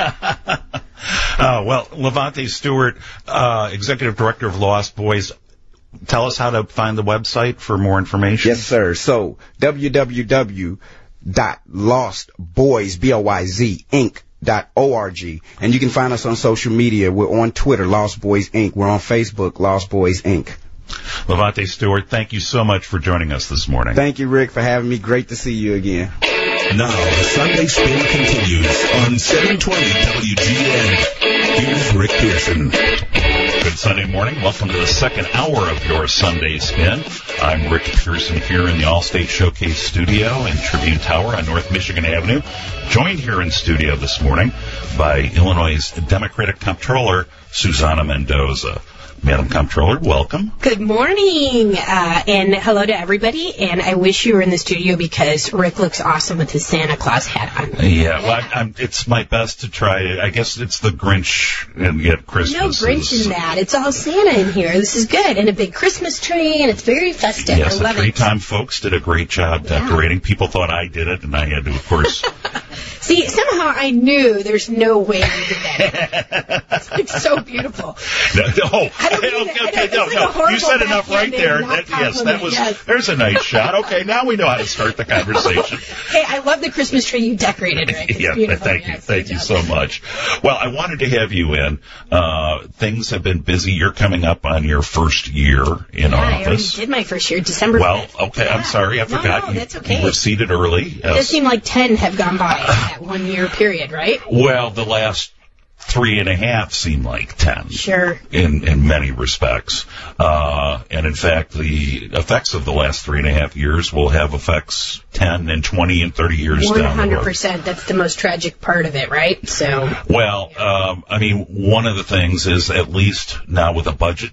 Uh, well, Levante Stewart, uh, Executive Director of Lost Boys, tell us how to find the website for more information. Yes, sir. So, w w w dot lost boys, B O Y Z, Inc. dot org. And you can find us on social media. We're on Twitter, Lost Boys, Incorporated. We're on Facebook, Lost Boys, Incorporated. Levante Stewart, thank you so much for joining us this morning. Thank you, Rick, for having me. Great to see you again. Now the Sunday Spin continues on seven twenty W G N. Here's Rick Pearson. Good Sunday morning. Welcome to the second hour of your Sunday Spin. I'm Rick Pearson here in the Allstate Showcase Studio in Tribune Tower on North Michigan Avenue. Joined here in studio this morning by Illinois' Democratic Comptroller, Susana Mendoza. Madam Comptroller, welcome. Good morning, uh, and hello to everybody, and I wish you were in the studio because Rick looks awesome with his Santa Claus hat on. Yeah, well, I, I'm, it's my best to try. I guess it's the Grinch and yet Christmas. No Grinch in that. It's all Santa in here. This is good, and a big Christmas tree, and it's very festive. Yes, I the love Three it. Time folks did a great job Yeah. decorating. People thought I did it, and I had to, of course. See, somehow I knew there's no way you did that. It's like so beautiful. No, no. I don't mean okay, it. I okay, don't- no, it's like no. a horrible You said enough right backhanded, there. not That, yes, that compliment, was. yes. There's a nice shot. Okay, now we know how to start the conversation. Hey, I love the Christmas tree you decorated, Rick. It's Yeah, beautiful. thank you, Yes, thank good you job. so much. Well, I wanted to have you in. Uh, things have been busy. You're coming up on your first year in Yeah, I already office. did my first year, December Well, fifth. okay, I'm Yeah. sorry, I No, forgot. no, you, that's okay. you were seated early. It Yes. does seem like ten have gone by in that one year period, right? Well, the last three and a half seem like ten. Sure. In, in many respects. Uh, and in fact, the effects of the last three and a half years will have effects ten and twenty and thirty years One down the hundred road. percent. That's the most tragic part of it, right? So, Well, um, I mean, one of the things is at least now with a budget,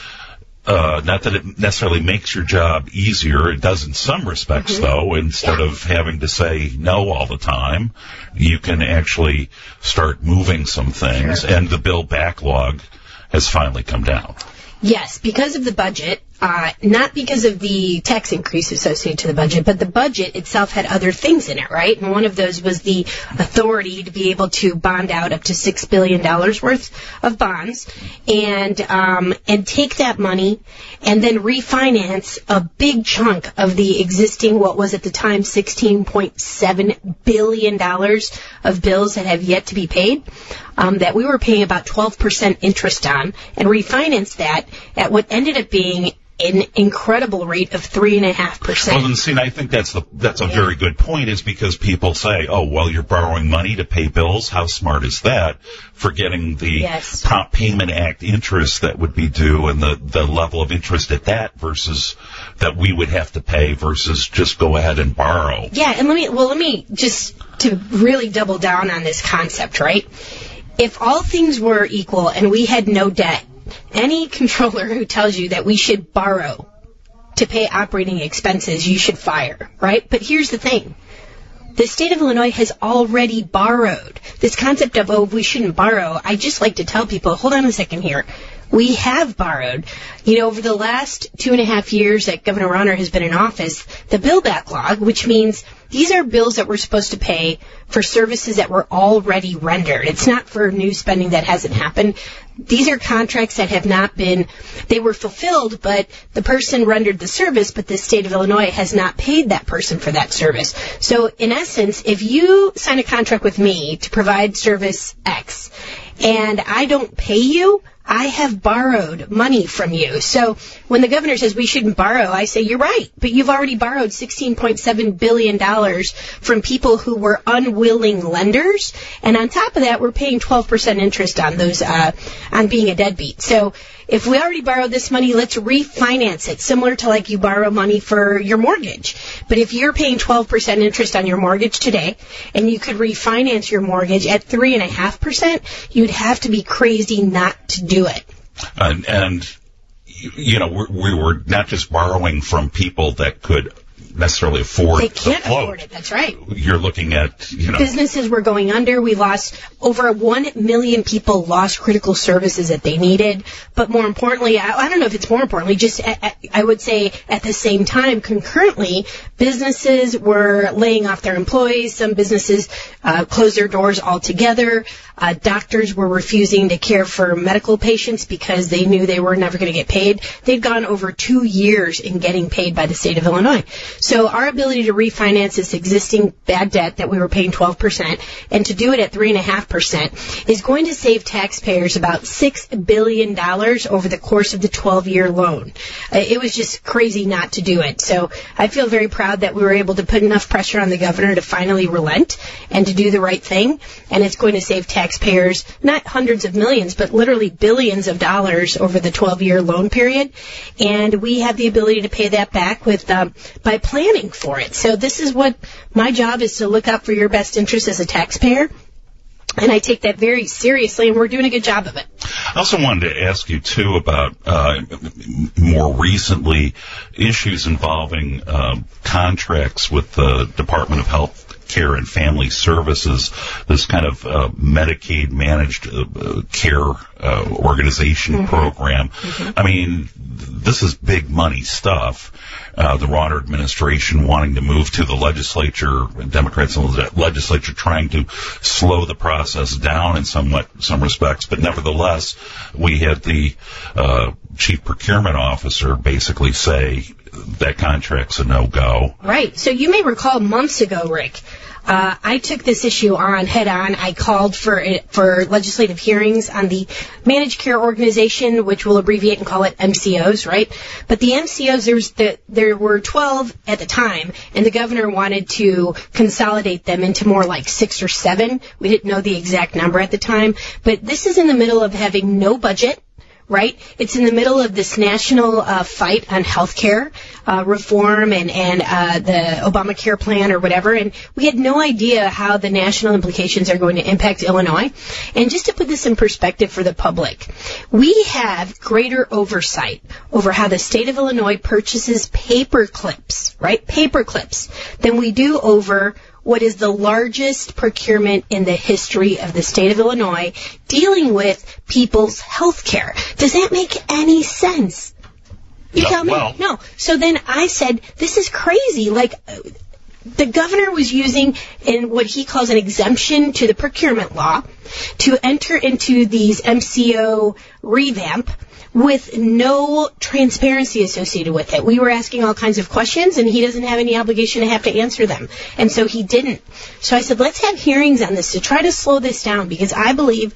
uh, not that it necessarily makes your job easier. It does in some respects, Mhm. though. Instead Yeah. of having to say no all the time, you can actually start moving some things, Sure. and the bill backlog has finally come down. yes, because of the budget, uh, not because of the tax increase associated to the budget, but the budget itself had other things in it, right? And one of those was the authority to be able to bond out up to six billion dollars worth of bonds and, um, and take that money and then refinance a big chunk of the existing, what was at the time, sixteen point seven billion dollars of bills that have yet to be paid. Um, that we were paying about twelve percent interest on, and refinance that at what ended up being an incredible rate of three and a half Well, percent. then, see, I think that's the that's a very good point. Is because people say, "Oh, well, you're borrowing money to pay bills. How smart is that?" Forgetting the Yes. Prompt Payment Act interest that would be due, and the the level of interest at that versus that we would have to pay versus just go ahead and borrow. Yeah, and let me well, let me just to really double down on this concept, right? If all things were equal and we had no debt, any controller who tells you that we should borrow to pay operating expenses, you should fire, right? But here's the thing. The state of Illinois has already borrowed. This concept of, oh, we shouldn't borrow, I just like to tell people, hold on a second here. We have borrowed. You know, over the last two and a half years that Governor Rauner has been in office, the bill backlog, which means these are bills that we're supposed to pay for services that were already rendered. It's not for new spending that hasn't happened. These are contracts that have not been, they were fulfilled, but the person rendered the service, but the state of Illinois has not paid that person for that service. So in essence, if you sign a contract with me to provide service X, and I don't pay you, I have borrowed money from you. So when the governor says we shouldn't borrow, I say, you're right, but you've already borrowed sixteen point seven billion dollars from people who were unwilling lenders. And on top of that, we're paying twelve percent interest on those, uh, on being a deadbeat. So if we already borrowed this money, let's refinance it, similar to like you borrow money for your mortgage. But if you're paying twelve percent interest on your mortgage today, and you could refinance your mortgage at three point five percent, you'd have to be crazy not to do it. And, and you know, we're, we were not just borrowing from people that could necessarily afford They can't the float. afford it, that's right. You're looking at, you know... Businesses were going under. We lost, over one million people lost critical services that they needed. But more importantly, I, I don't know if it's more importantly, just at, at, I would say at the same time, concurrently, businesses were laying off their employees. Some businesses uh, closed their doors altogether. Uh, doctors were refusing to care for medical patients because they knew they were never going to get paid. They'd gone over two years in getting paid by the state of Illinois. So our ability to refinance this existing bad debt that we were paying twelve percent and to do it at three point five percent is going to save taxpayers about six billion dollars over the course of the twelve-year loan. Uh, it was just crazy not to do it. So I feel very proud that we were able to put enough pressure on the governor to finally relent and to do the right thing. And it's going to save taxpayers taxpayers, not hundreds of millions, but literally billions of dollars over the twelve-year loan period. And we have the ability to pay that back with um, by planning for it. So this is what my job is, to look out for your best interest as a taxpayer. And I take that very seriously, and we're doing a good job of it. I also wanted to ask you, too, about uh, more recently issues involving uh, contracts with the Department of Health Care and Family Services, this kind of uh, Medicaid managed uh, care uh, organization mm-hmm. program. Mm-hmm. I mean, this is big money stuff. Uh, the Rauner administration wanting to move to the legislature, Democrats in the legislature trying to slow the process down in somewhat some respects, but nevertheless, we had the uh, chief procurement officer basically say that contract's a no-go. Right. So you may recall months ago, Rick, Uh, I took this issue on head on. I called for it, for legislative hearings on the managed care organization, which we'll abbreviate and call it M C Os, right? But the M C Os, there was the, there were twelve at the time, and the governor wanted to consolidate them into more like six or seven. We didn't know the exact number at the time, but this is in the middle of having no budget. Right? It's in the middle of this national uh, fight on health care uh, reform and, and uh, the Obamacare plan or whatever, and we had no idea how the national implications are going to impact Illinois. And just to put this in perspective for the public, we have greater oversight over how the state of Illinois purchases paper clips, right? Paper clips, than we do over what is the largest procurement in the history of the state of Illinois, dealing with people's health care. Does that make any sense? You no, tell me. Well. No. So then I said, this is crazy. Like, the governor was using in what he calls an exemption to the procurement law to enter into these M C O revamp with no transparency associated with it. We were asking all kinds of questions, and he doesn't have any obligation to have to answer them. And so he didn't. So I said, let's have hearings on this to try to slow this down, because I believe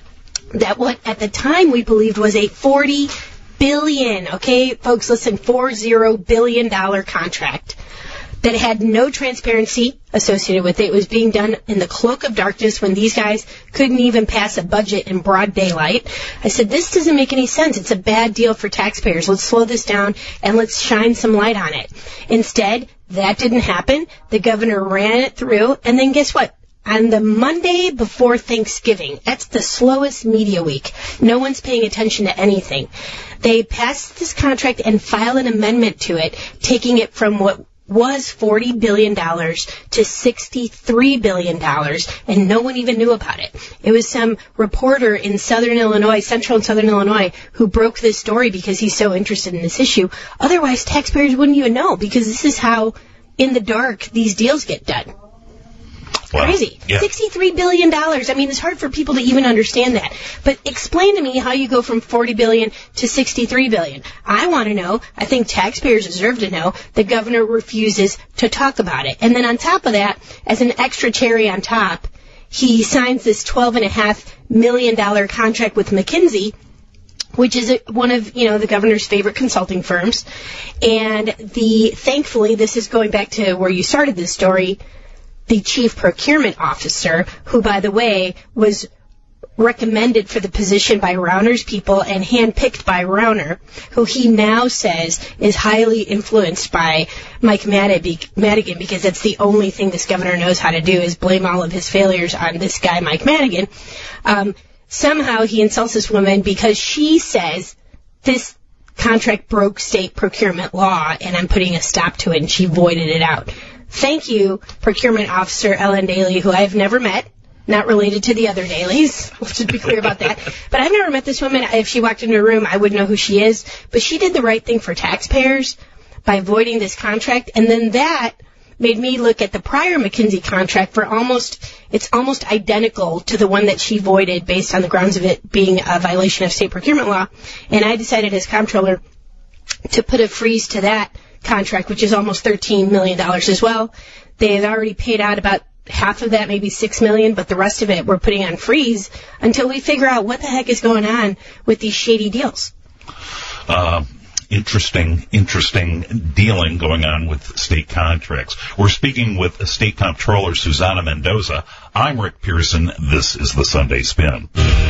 that what at the time we believed was a forty billion dollars, okay, folks, listen, forty billion dollars contract that had no transparency associated with it. It was being done in the cloak of darkness when these guys couldn't even pass a budget in broad daylight. I said, this doesn't make any sense. It's a bad deal for taxpayers. Let's slow this down and let's shine some light on it. Instead, that didn't happen. The governor ran it through, and then guess what? On the Monday before Thanksgiving, that's the slowest media week. No one's paying attention to anything. They passed this contract and filed an amendment to it, taking it from what was forty billion dollars to sixty-three billion dollars, and no one even knew about it. It was some reporter in southern Illinois, central and southern Illinois, who broke this story because he's so interested in this issue. Otherwise, taxpayers wouldn't even know, because this is how, in the dark, these deals get done. Wow. Crazy. Yeah. sixty-three billion dollars. I mean, it's hard for people to even understand that. But explain to me how you go from forty billion dollars to sixty-three billion dollars. I want to know. I think taxpayers deserve to know. The governor refuses to talk about it. And then on top of that, as an extra cherry on top, he signs this twelve point five million dollars contract with McKinsey which is a, one of, you know, the governor's favorite consulting firms. And the, thankfully, this is going back to where you started this story, the chief procurement officer, who, by the way, was recommended for the position by Rauner's people and handpicked by Rauner, who he now says is highly influenced by Mike Madigan, because that's the only thing this governor knows how to do is blame all of his failures on this guy, Mike Madigan. Um, somehow he insults this woman because she says this contract broke state procurement law and I'm putting a stop to it, and she voided it out. Thank you, Procurement Officer Ellen Daly, who I've never met. Not related to the other Dailies. Let's just be clear about that. But I've never met this woman. If she walked into a room, I wouldn't know who she is. But she did the right thing for taxpayers by voiding this contract. And then that made me look at the prior McKinsey contract for almost, it's almost identical to the one that she voided based on the grounds of it being a violation of state procurement law. And I decided as comptroller to put a freeze to that contract, which is almost thirteen million dollars as well. They had already paid out about half of that, maybe six million dollars, but the rest of it we're putting on freeze until we figure out what the heck is going on with these shady deals. Uh, interesting, interesting dealing going on with state contracts. We're speaking with State Comptroller Susana Mendoza. I'm Rick Pearson. This is the Sunday Spin.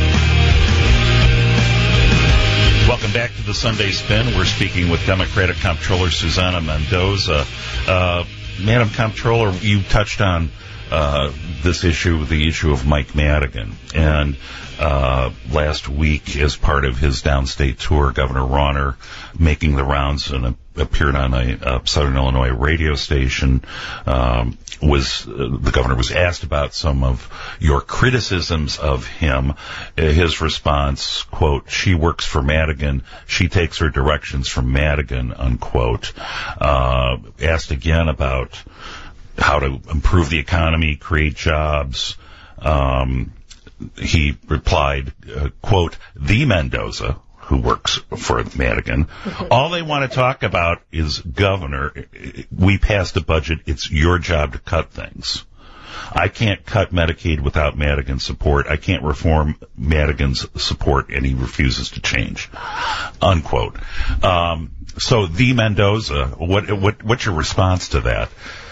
Welcome back to the Sunday Spin. We're speaking with Democratic Comptroller Susana Mendoza. Uh, Madam Comptroller, you touched on Uh, this issue, the issue of Mike Madigan. And uh, last week, as part of his downstate tour, Governor Rauner, making the rounds and uh, appeared on a, a Southern Illinois radio station, um, was uh, the governor was asked about some of your criticisms of him. Uh, his response, quote, "She works for Madigan. She takes her directions from Madigan," unquote. Uh, asked again about how to improve the economy, create jobs. Um, he replied, uh, quote, "The Mendoza, who works for Madigan, all they want to talk about is, Governor, we passed a budget. It's your job to cut things. I can't cut Medicaid without Madigan's support. I can't reform Madigan's support, and he refuses to change," unquote. Um, so, the Mendoza, what, what, what's your response to that?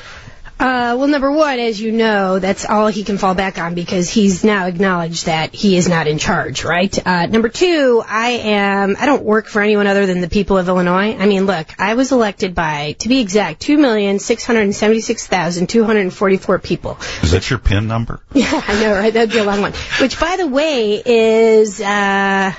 Uh, well, number one, as you know, that's all he can fall back on because he's now acknowledged that he is not in charge, right? Uh, number two, I am, I don't work for anyone other than the people of Illinois. I mean, look, I was elected by, to be exact, two million six hundred seventy-six thousand two hundred forty-four people. Is that your PIN number? Yeah, I know, right? That'd be a long one. Which, by the way, is, uh,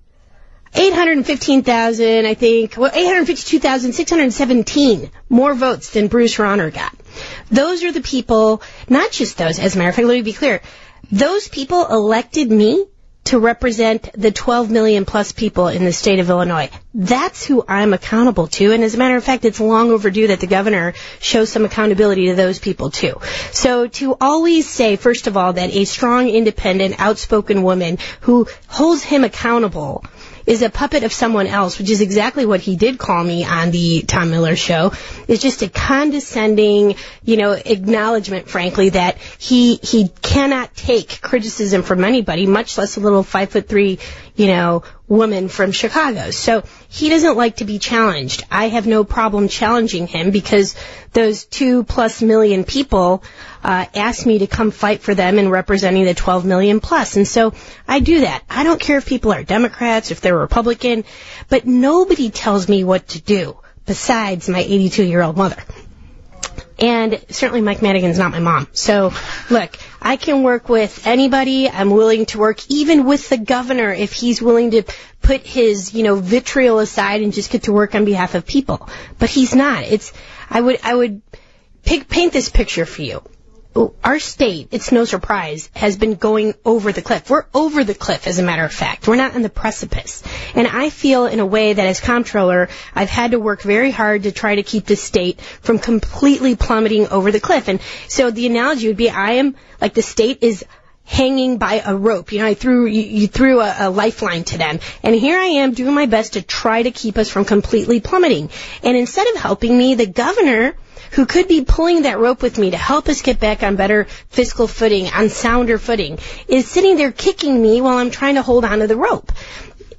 eight hundred fifteen thousand, I think, well, eight hundred fifty-two thousand six hundred seventeen more votes than Bruce Rauner got. Those are the people, not just those, as a matter of fact, let me be clear. Those people elected me to represent the twelve million plus people in the state of Illinois. That's who I'm accountable to. And as a matter of fact, it's long overdue that the governor shows some accountability to those people too. So to always say, first of all, that a strong, independent, outspoken woman who holds him accountable is a puppet of someone else, which is exactly what he did call me on the Tom Miller show, is just a condescending, you know, acknowledgement, frankly, that he he cannot take criticism from anybody, much less a little five foot three, you know, woman from Chicago. So he doesn't like to be challenged. I have no problem challenging him because those two plus million people uh, asked me to come fight for them in representing the twelve million plus. And so I do that. I don't care if people are Democrats, if they're Republican, but nobody tells me what to do besides my eighty-two-year-old mother. And certainly Mike Madigan's not my mom. So, look, I can work with anybody. I'm willing to work even with the governor if he's willing to put his, you know, vitriol aside and just get to work on behalf of people. But he's not. It's, I would, I would pick, paint this picture for you. Our state, it's no surprise, has been going over the cliff. We're over the cliff, as a matter of fact. We're not on the precipice. And I feel, in a way, that as comptroller, I've had to work very hard to try to keep the state from completely plummeting over the cliff. And so the analogy would be, I am, like the state is hanging by a rope. You know, I threw, you, you threw a, a lifeline to them. And here I am doing my best to try to keep us from completely plummeting. And instead of helping me, the governor, who could be pulling that rope with me to help us get back on better fiscal footing, on sounder footing, is sitting there kicking me while I'm trying to hold onto the rope.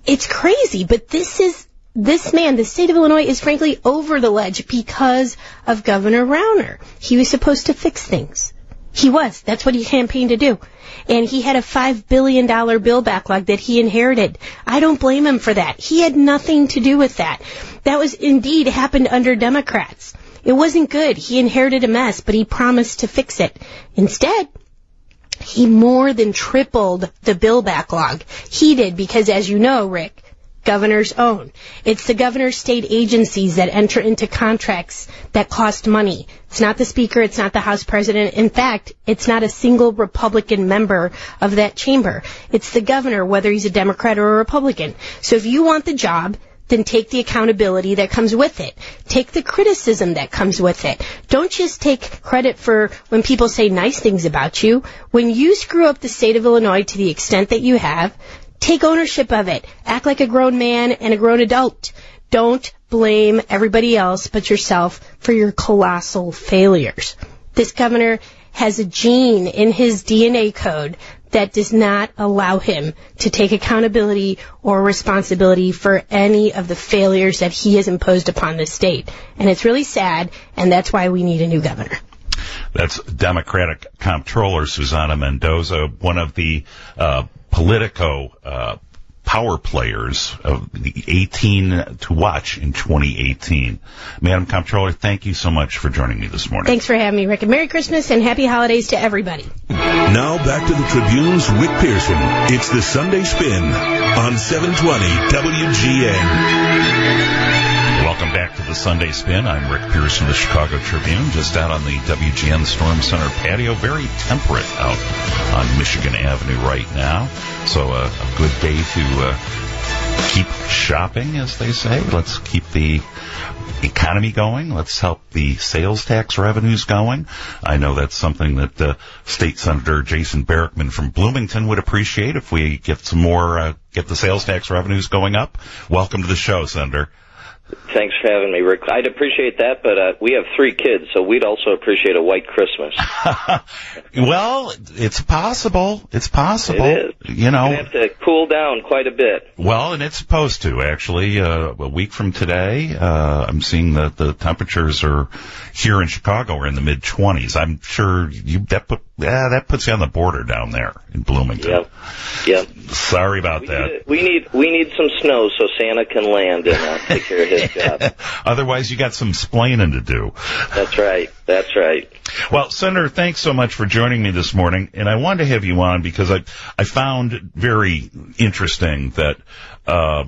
It's crazy, but this is, this man, the state of Illinois, is frankly over the ledge because of Governor Rauner. He was supposed to fix things. He was. That's what he campaigned to do. And he had a five billion dollars bill backlog that he inherited. I don't blame him for that. He had nothing to do with that. That was indeed happened under Democrats. It wasn't good. He inherited a mess, but he promised to fix it. Instead, he more than tripled the bill backlog. He did because, as you know, Rick, governors own. It's the governor's state agencies that enter into contracts that cost money. It's not the Speaker. It's not the House President. In fact, it's not a single Republican member of that chamber. It's the governor, whether he's a Democrat or a Republican. So if you want the job, then take the accountability that comes with it. Take the criticism that comes with it. Don't just take credit for when people say nice things about you. When you screw up the state of Illinois to the extent that you have, take ownership of it. Act like a grown man and a grown adult. Don't blame everybody else but yourself for your colossal failures. This governor has a gene in his D N A code that does not allow him to take accountability or responsibility for any of the failures that he has imposed upon this state. And it's really sad, and that's why we need a new governor. That's Democratic Comptroller Susana Mendoza, one of the uh, Politico uh, power players of the eighteen to watch in twenty eighteen. Madam Comptroller, thank you so much for joining me this morning. Thanks for having me, Rick. And Merry Christmas and Happy Holidays to everybody. Now back to the Tribune's Rick Pearson. It's the Sunday Spin on seven twenty W G N. Welcome back to the Sunday Spin. I'm Rick Pearson of the Chicago Tribune, just out on the W G N Storm Center patio. Very temperate out on Michigan Avenue right now. So uh, a good day to uh, keep shopping, as they say. Let's keep the economy going. Let's help the sales tax revenues going. I know that's something that uh, State Senator Jason Barackman from Bloomington would appreciate if we get some more, uh, get the sales tax revenues going up. Welcome to the show, Senator. Thanks for having me, Rick. I'd appreciate that, but uh, we have three kids, so we'd also appreciate a white Christmas. Well, it's possible. It's possible. It is. You know, you have to cool down quite a bit. Well, and it's supposed to, actually. Uh, a week from today, uh, I'm seeing that the temperatures are here in Chicago are in the mid twenties. I'm sure you that put yeah, that puts you on the border down there in Bloomington. Yep. Yep. Sorry about we that. Need, we need we need some snow so Santa can land and uh, take care of his job. Otherwise, you got some splaining to do. That's right. That's right. Well, Senator, thanks so much for joining me this morning, and I wanted to have you on because I I found very interesting that uh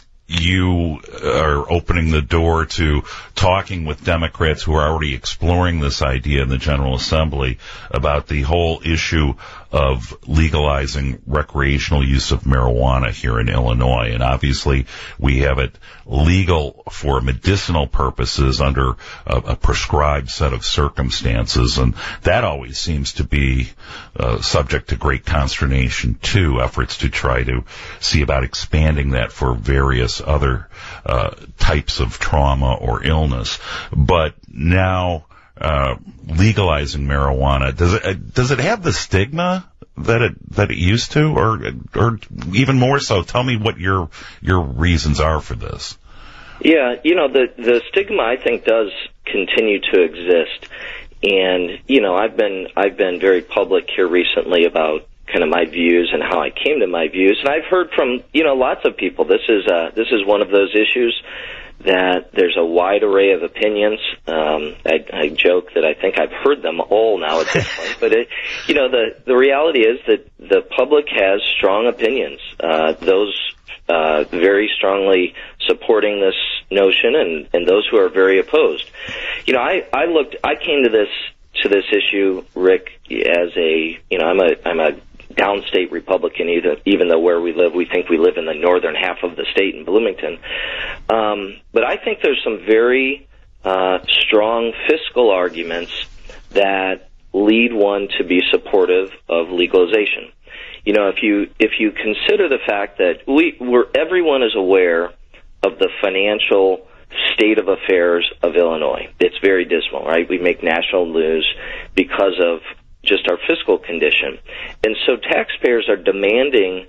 you are opening the door to talking with Democrats who are already exploring this idea in the General Assembly about the whole issue of legalizing recreational use of marijuana here in Illinois. And obviously we have it legal for medicinal purposes under a, a prescribed set of circumstances. And that always seems to be uh, subject to great consternation, too, efforts to try to see about expanding that for various other uh, types of trauma or illness. But now uh, legalizing marijuana, does it uh, does it have the stigma that it that it used to, or or even more so? Tell me what your your reasons are for this. Yeah, you know, the the stigma I think does continue to exist, and you know, I've been I've been very public here recently about kind of my views and how I came to my views, and I've heard from you know lots of people. This is uh, this is one of those issues that there's a wide array of opinions. Um, I, I joke that I think I've heard them all now at this point, but it, you know, the the reality is that the public has strong opinions. Uh, those uh, very strongly supporting this notion, and, and those who are very opposed. You know, I, I looked, I came to this to this issue, Rick, as a you know, I'm a I'm a downstate Republican, even, even though where we live, we think we live in the northern half of the state in Bloomington. Um, but I think there's some very uh, strong fiscal arguments that lead one to be supportive of legalization. You know, if you if you consider the fact that we we're, everyone is aware of the financial state of affairs of Illinois. It's very dismal, right? We make national news because of just our fiscal condition. And so taxpayers are demanding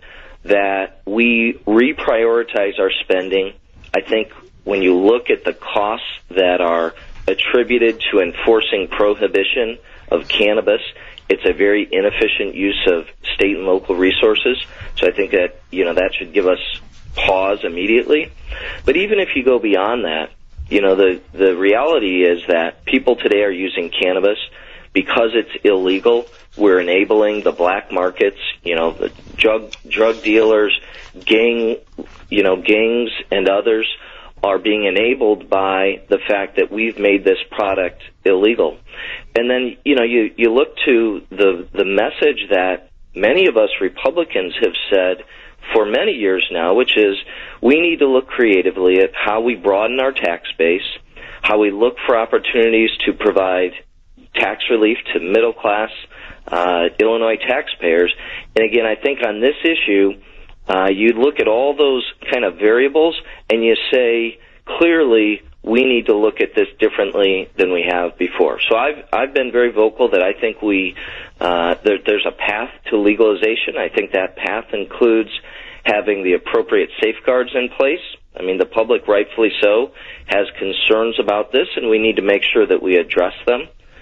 that we reprioritize our spending. I think when you look at the costs that are attributed to enforcing prohibition of cannabis, it's a very inefficient use of state and local resources. So I think that, you know, that should give us pause immediately. But even if you go beyond that, you know, the, the reality is that people today are using cannabis because it's illegal. We're enabling the black markets, you know, the drug, drug dealers, gang, you know, gangs and others are being enabled by the fact that we've made this product illegal. And then, you know, you, you look to the, the message that many of us Republicans have said for many years now, which is we need to look creatively at how we broaden our tax base, how we look for opportunities to provide tax relief to middle-class uh, Illinois taxpayers. And again, I think on this issue, uh, you look at all those kind of variables and you say, clearly, we need to look at this differently than we have before. So I've I've been very vocal that I think we uh, there, there's a path to legalization. I think that path includes having the appropriate safeguards in place. I mean, the public, rightfully so, has concerns about this, and we need to make sure that we address them.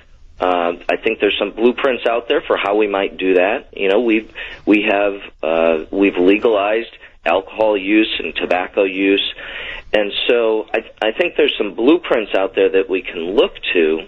Uh, I think there's some blueprints out there for how we might do that. You know, we've we have uh, we've legalized alcohol use and tobacco use. And so I, I think there's some blueprints out there that we can look to,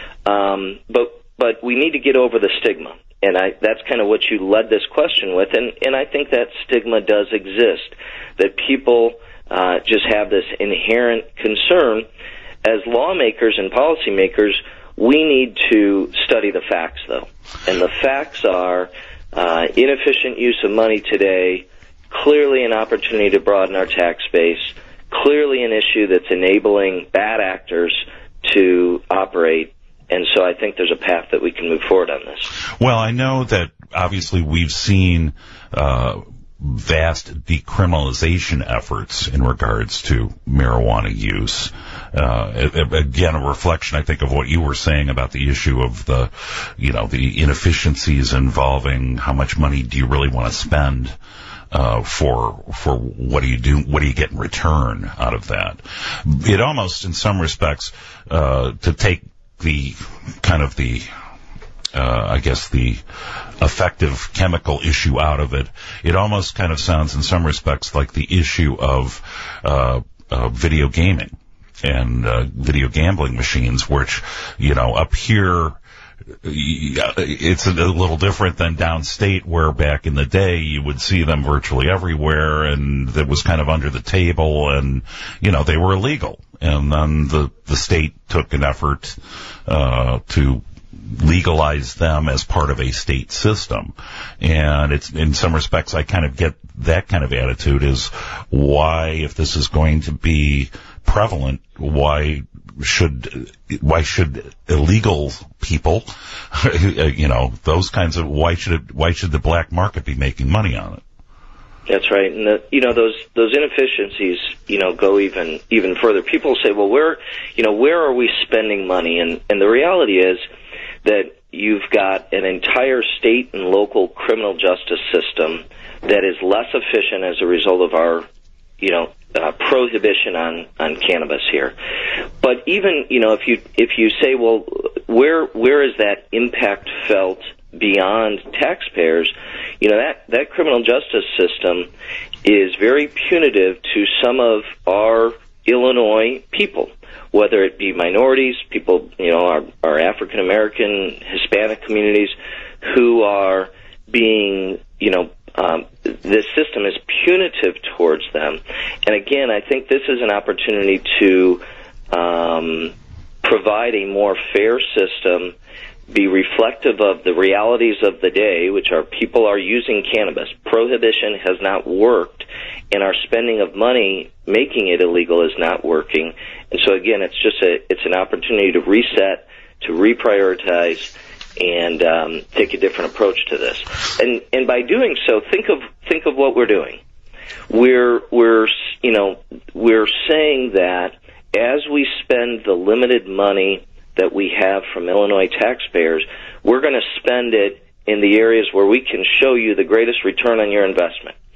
um, but but we need to get over the stigma. And I, that's kind of what you led this question with, and, and I think that stigma does exist, that people uh, just have this inherent concern. As lawmakers and policymakers, we need to study the facts, though. And the facts are uh, inefficient use of money today, clearly an opportunity to broaden our tax base, clearly an issue that's enabling bad actors to operate. And so I think there's a path that we can move forward on this. Well, I know that obviously we've seen uh, vast decriminalization efforts in regards to marijuana use. Uh, again, a reflection, I think, of what you were saying about the issue of the, you know, the inefficiencies involving how much money do you really want to spend Uh, for for what do you do? What do you get in return out of that? It almost, in some respects, uh, to take the kind of the, uh, I guess the effective chemical issue out of it. It almost kind of sounds, in some respects, like the issue of uh, uh, video gaming and uh, video gambling machines, which, you know, up here, it's a little different than downstate, where back in the day you would see them virtually everywhere, and that was kind of under the table, and, you know, they were illegal. And then the, the state took an effort uh, to legalize them as part of a state system. And it's, in some respects, I kind of get that kind of attitude is, why, if this is going to be prevalent, why should why should illegal people, you know, those kinds of, why should it, why should the black market be making money on it? That's right, and the, you know, those those inefficiencies, you know, go even even further. People say, well, where, you know, where are we spending money? And and the reality is that you've got an entire state and local criminal justice system that is less efficient as a result of our, you know, uh, prohibition on, on cannabis here. But even, you know, if you if you say, well, where where is that impact felt beyond taxpayers? You know, that, that criminal justice system is very punitive to some of our Illinois people, whether it be minorities, people, you know, our, our African American, Hispanic communities who are being, you know, Um, this system is punitive towards them. And again, I think this is an opportunity to um, provide a more fair system, be reflective of the realities of the day, which are people are using cannabis. Prohibition has not worked, and our spending of money making it illegal is not working. And so again, it's just a, it's an opportunity to reset, to reprioritize, and um, take a different approach to this. And and by doing so, think of think of what we're doing. We're we're you know we're saying that as we spend the limited money that we have from Illinois taxpayers, we're going to spend it in the areas where we can show you the greatest return on your investment.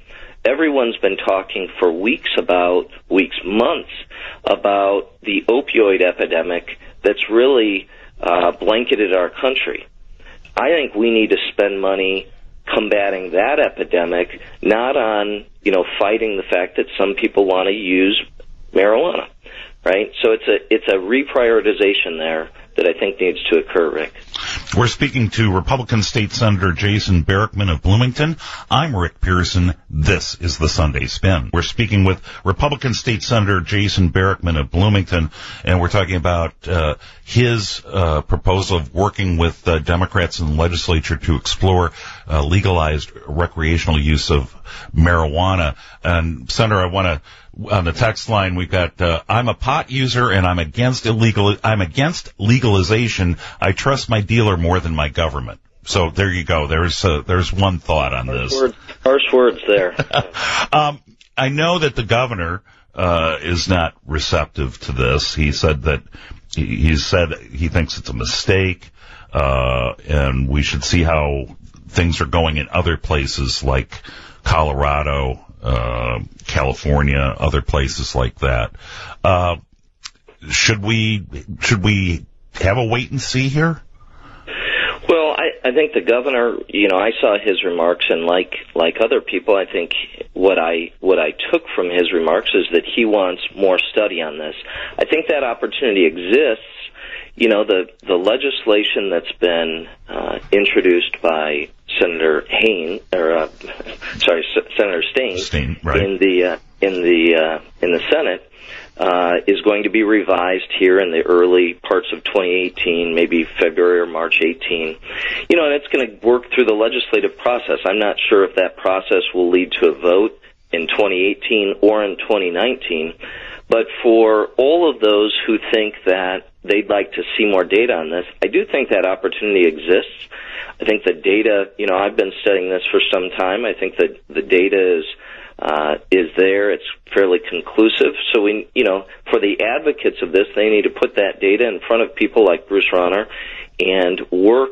everyone's been talking for weeks about, weeks, months, about the opioid epidemic that's really uh, blanketed our country. I think we need to spend money combating that epidemic, not on, you know, fighting the fact that some people want to use marijuana, right? So it's a it's a reprioritization there that I think needs to occur, Rick. We're speaking to Republican State Senator Jason Barickman of Bloomington. I'm Rick Pearson. This is the Sunday Spin. We're speaking with Republican State Senator Jason Barickman of Bloomington, and we're talking about uh, his uh, proposal of working with uh, Democrats in the legislature to explore uh, legalized recreational use of marijuana. And, Senator, I want to, on the text line, we've got, uh, I'm a pot user and I'm against illegal, I'm against legalization. I trust my dealer more than my government. So there you go. There's, uh, there's one thought on Harsh this. Words, harsh words there. um, I know that the governor, uh, is not receptive to this. He said that, he, he said he thinks it's a mistake, uh, and we should see how things are going in other places like Colorado, uh, California, other places like that. Uh, should we, should we have a wait and see here? Well, I, I think the governor, you know, I saw his remarks, and like, like other people, I think what I, what I took from his remarks is that he wants more study on this. I think that opportunity exists. You know, the, the legislation that's been, uh, introduced by Senator Haynes, or, uh, sorry, S- Senator Stain, Stain right. in the, uh, in the, uh, in the Senate, uh, is going to be revised here in the early parts of twenty eighteen, maybe February or March eighteenth. You know, and it's going to work through the legislative process. I'm not sure if that process will lead to a vote in twenty eighteen or in twenty nineteen, but for all of those who think that they'd like to see more data on this, I do think that opportunity exists. I think the data, you know, I've been studying this for some time. I think that the data is uh, is there. It's fairly conclusive. So we, you know, for the advocates of this, they need to put that data in front of people like Bruce Rauner and work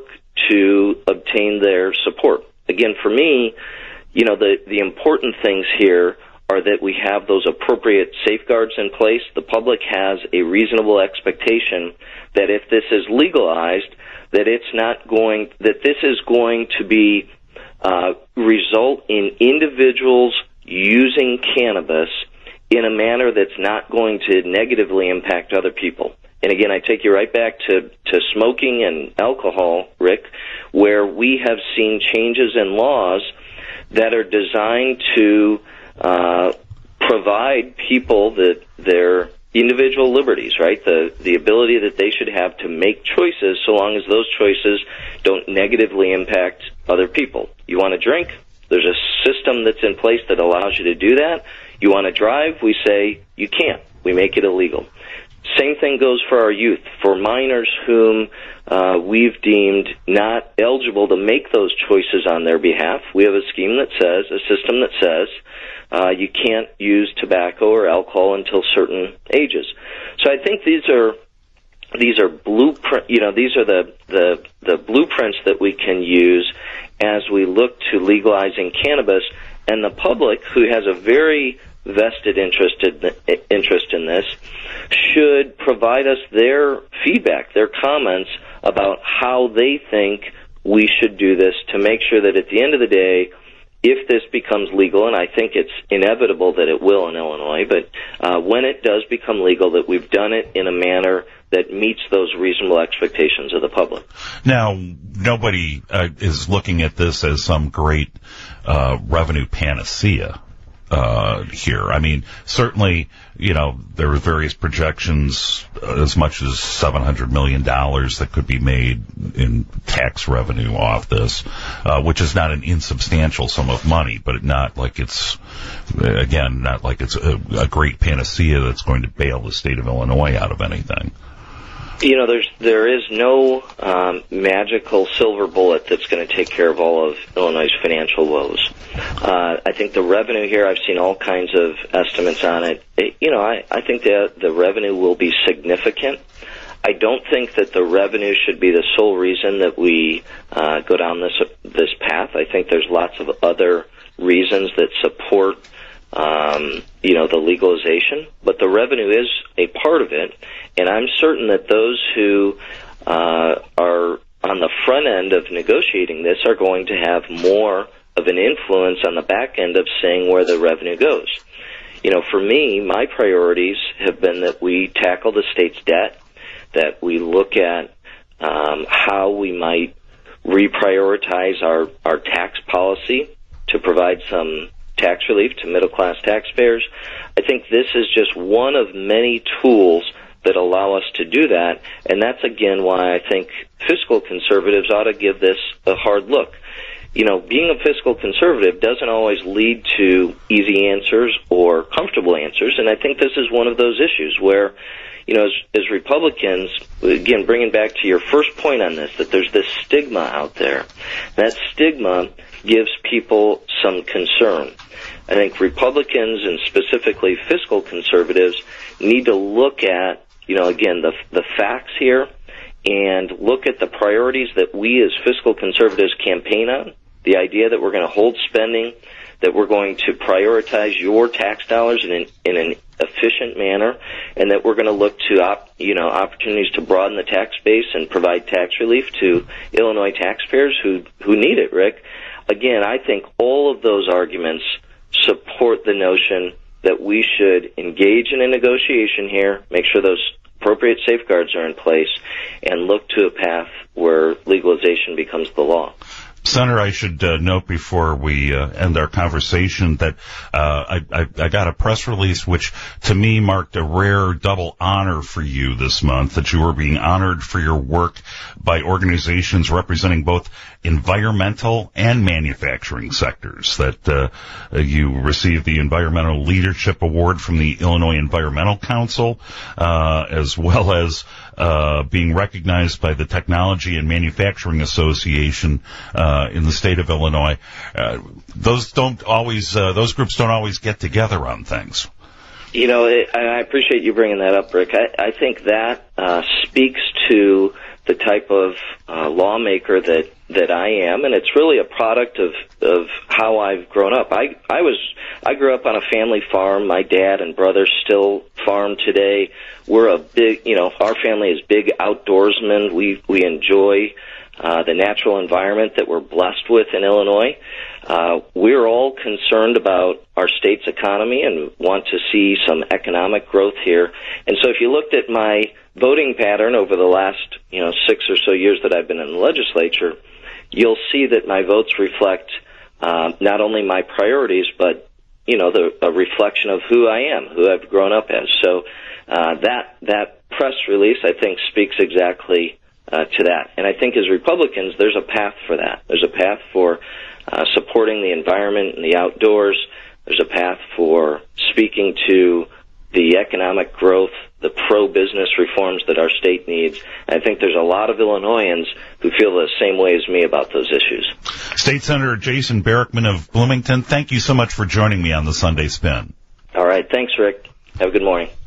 to obtain their support. Again, for me, you know, the the important things here are that we have those appropriate safeguards in place. The public has a reasonable expectation that if this is legalized, that it's not going, that this is going to be, uh, result in individuals using cannabis in a manner that's not going to negatively impact other people. And again, I take you right back to, to smoking and alcohol, Rick, where we have seen changes in laws that are designed to uh, provide people that their individual liberties, right? The the ability that they should have to make choices so long as those choices don't negatively impact other people. You want to drink? There's a system that's in place that allows you to do that. You want to drive? We say you can't. We make it illegal. Same thing goes for our youth. For minors whom uh, we've deemed not eligible to make those choices on their behalf, we have a scheme that says, a system that says, uh, you can't use tobacco or alcohol until certain ages. So I think these are these are blueprint. You know, these are the the the blueprints that we can use as we look to legalizing cannabis. And the public, who has a very vested interest in, interest in this, should provide us their feedback, their comments about how they think we should do this to make sure that at the end of the day, if this becomes legal, and I think it's inevitable that it will in Illinois, but uh, when it does become legal, that we've done it in a manner that meets those reasonable expectations of the public. Now, nobody uh, is looking at this as some great uh, revenue panacea. Uh, here. I mean, certainly, you know, there are various projections, uh, as much as seven hundred million dollars that could be made in tax revenue off this, uh, which is not an insubstantial sum of money, but not like it's, again, not like it's a, a great panacea that's going to bail the state of Illinois out of anything. You know, there's there is no um, magical silver bullet that's going to take care of all of Illinois' financial woes. Uh, I think the revenue here, I've seen all kinds of estimates on it. it you know, I, I think that the revenue will be significant. I don't think that the revenue should be the sole reason that we uh, go down this this path. I think there's lots of other reasons that support, um, you know, the legalization, but the revenue is a part of it, and I'm certain that those who uh, are on the front end of negotiating this are going to have more of an influence on the back end of saying where the revenue goes. You know, for me, my priorities have been that we tackle the state's debt, that we look at um, how we might reprioritize our, our tax policy to provide some tax relief to middle-class taxpayers. I think this is just one of many tools that allow us to do that, and that's, again, why I think fiscal conservatives ought to give this a hard look. You know, being a fiscal conservative doesn't always lead to easy answers or comfortable answers, and I think this is one of those issues where, you know, as, as Republicans, again, bringing back to your first point on this, that there's this stigma out there. That stigma gives people some concern. I think Republicans and specifically fiscal conservatives need to look at, you know, again, the the facts here and look at the priorities that we as fiscal conservatives campaign on, the idea that we're going to hold spending, that we're going to prioritize your tax dollars in an, in an efficient manner, and that we're going to look to op, you know opportunities to broaden the tax base and provide tax relief to Illinois taxpayers who who need it, Rick. Again, I think all of those arguments support the notion that we should engage in a negotiation here, make sure those appropriate safeguards are in place, and look to a path where legalization becomes the law. Senator, I should uh, note before we uh, end our conversation that uh, I, I, I got a press release which, to me, marked a rare double honor for you this month, that you were being honored for your work by organizations representing both environmental and manufacturing sectors, that uh, you received the Environmental Leadership Award from the Illinois Environmental Council, uh, as well as uh, being recognized by the Technology and Manufacturing Association uh, in the state of Illinois. Uh, those don't always, uh, those groups don't always get together on things. You know, it, I appreciate you bringing that up, Rick. I, I think that uh, speaks to the type of uh, lawmaker that, that I am, and it's really a product of, of how I've grown up. I, I was I grew up on a family farm. My dad and brother still farm today. We're a big, you know, our family is big outdoorsmen. We we enjoy uh, the natural environment that we're blessed with in Illinois. Uh, we're all concerned about our state's economy and want to see some economic growth here. And so if you looked at my voting pattern over the last, you know, six or so years that I've been in the legislature, you'll see that my votes reflect uh, not only my priorities, but, you know, the a reflection of who I am, who I've grown up as. So uh, that that press release, I think, speaks exactly uh, to that. And I think as Republicans, there's a path for that. There's a path for uh, supporting the environment and the outdoors. There's a path for speaking to the economic growth, the pro-business reforms that our state needs. And I think there's a lot of Illinoisans who feel the same way as me about those issues. State Senator Jason Barackman of Bloomington, thank you so much for joining me on the Sunday Spin. All right. Thanks, Rick. Have a good morning.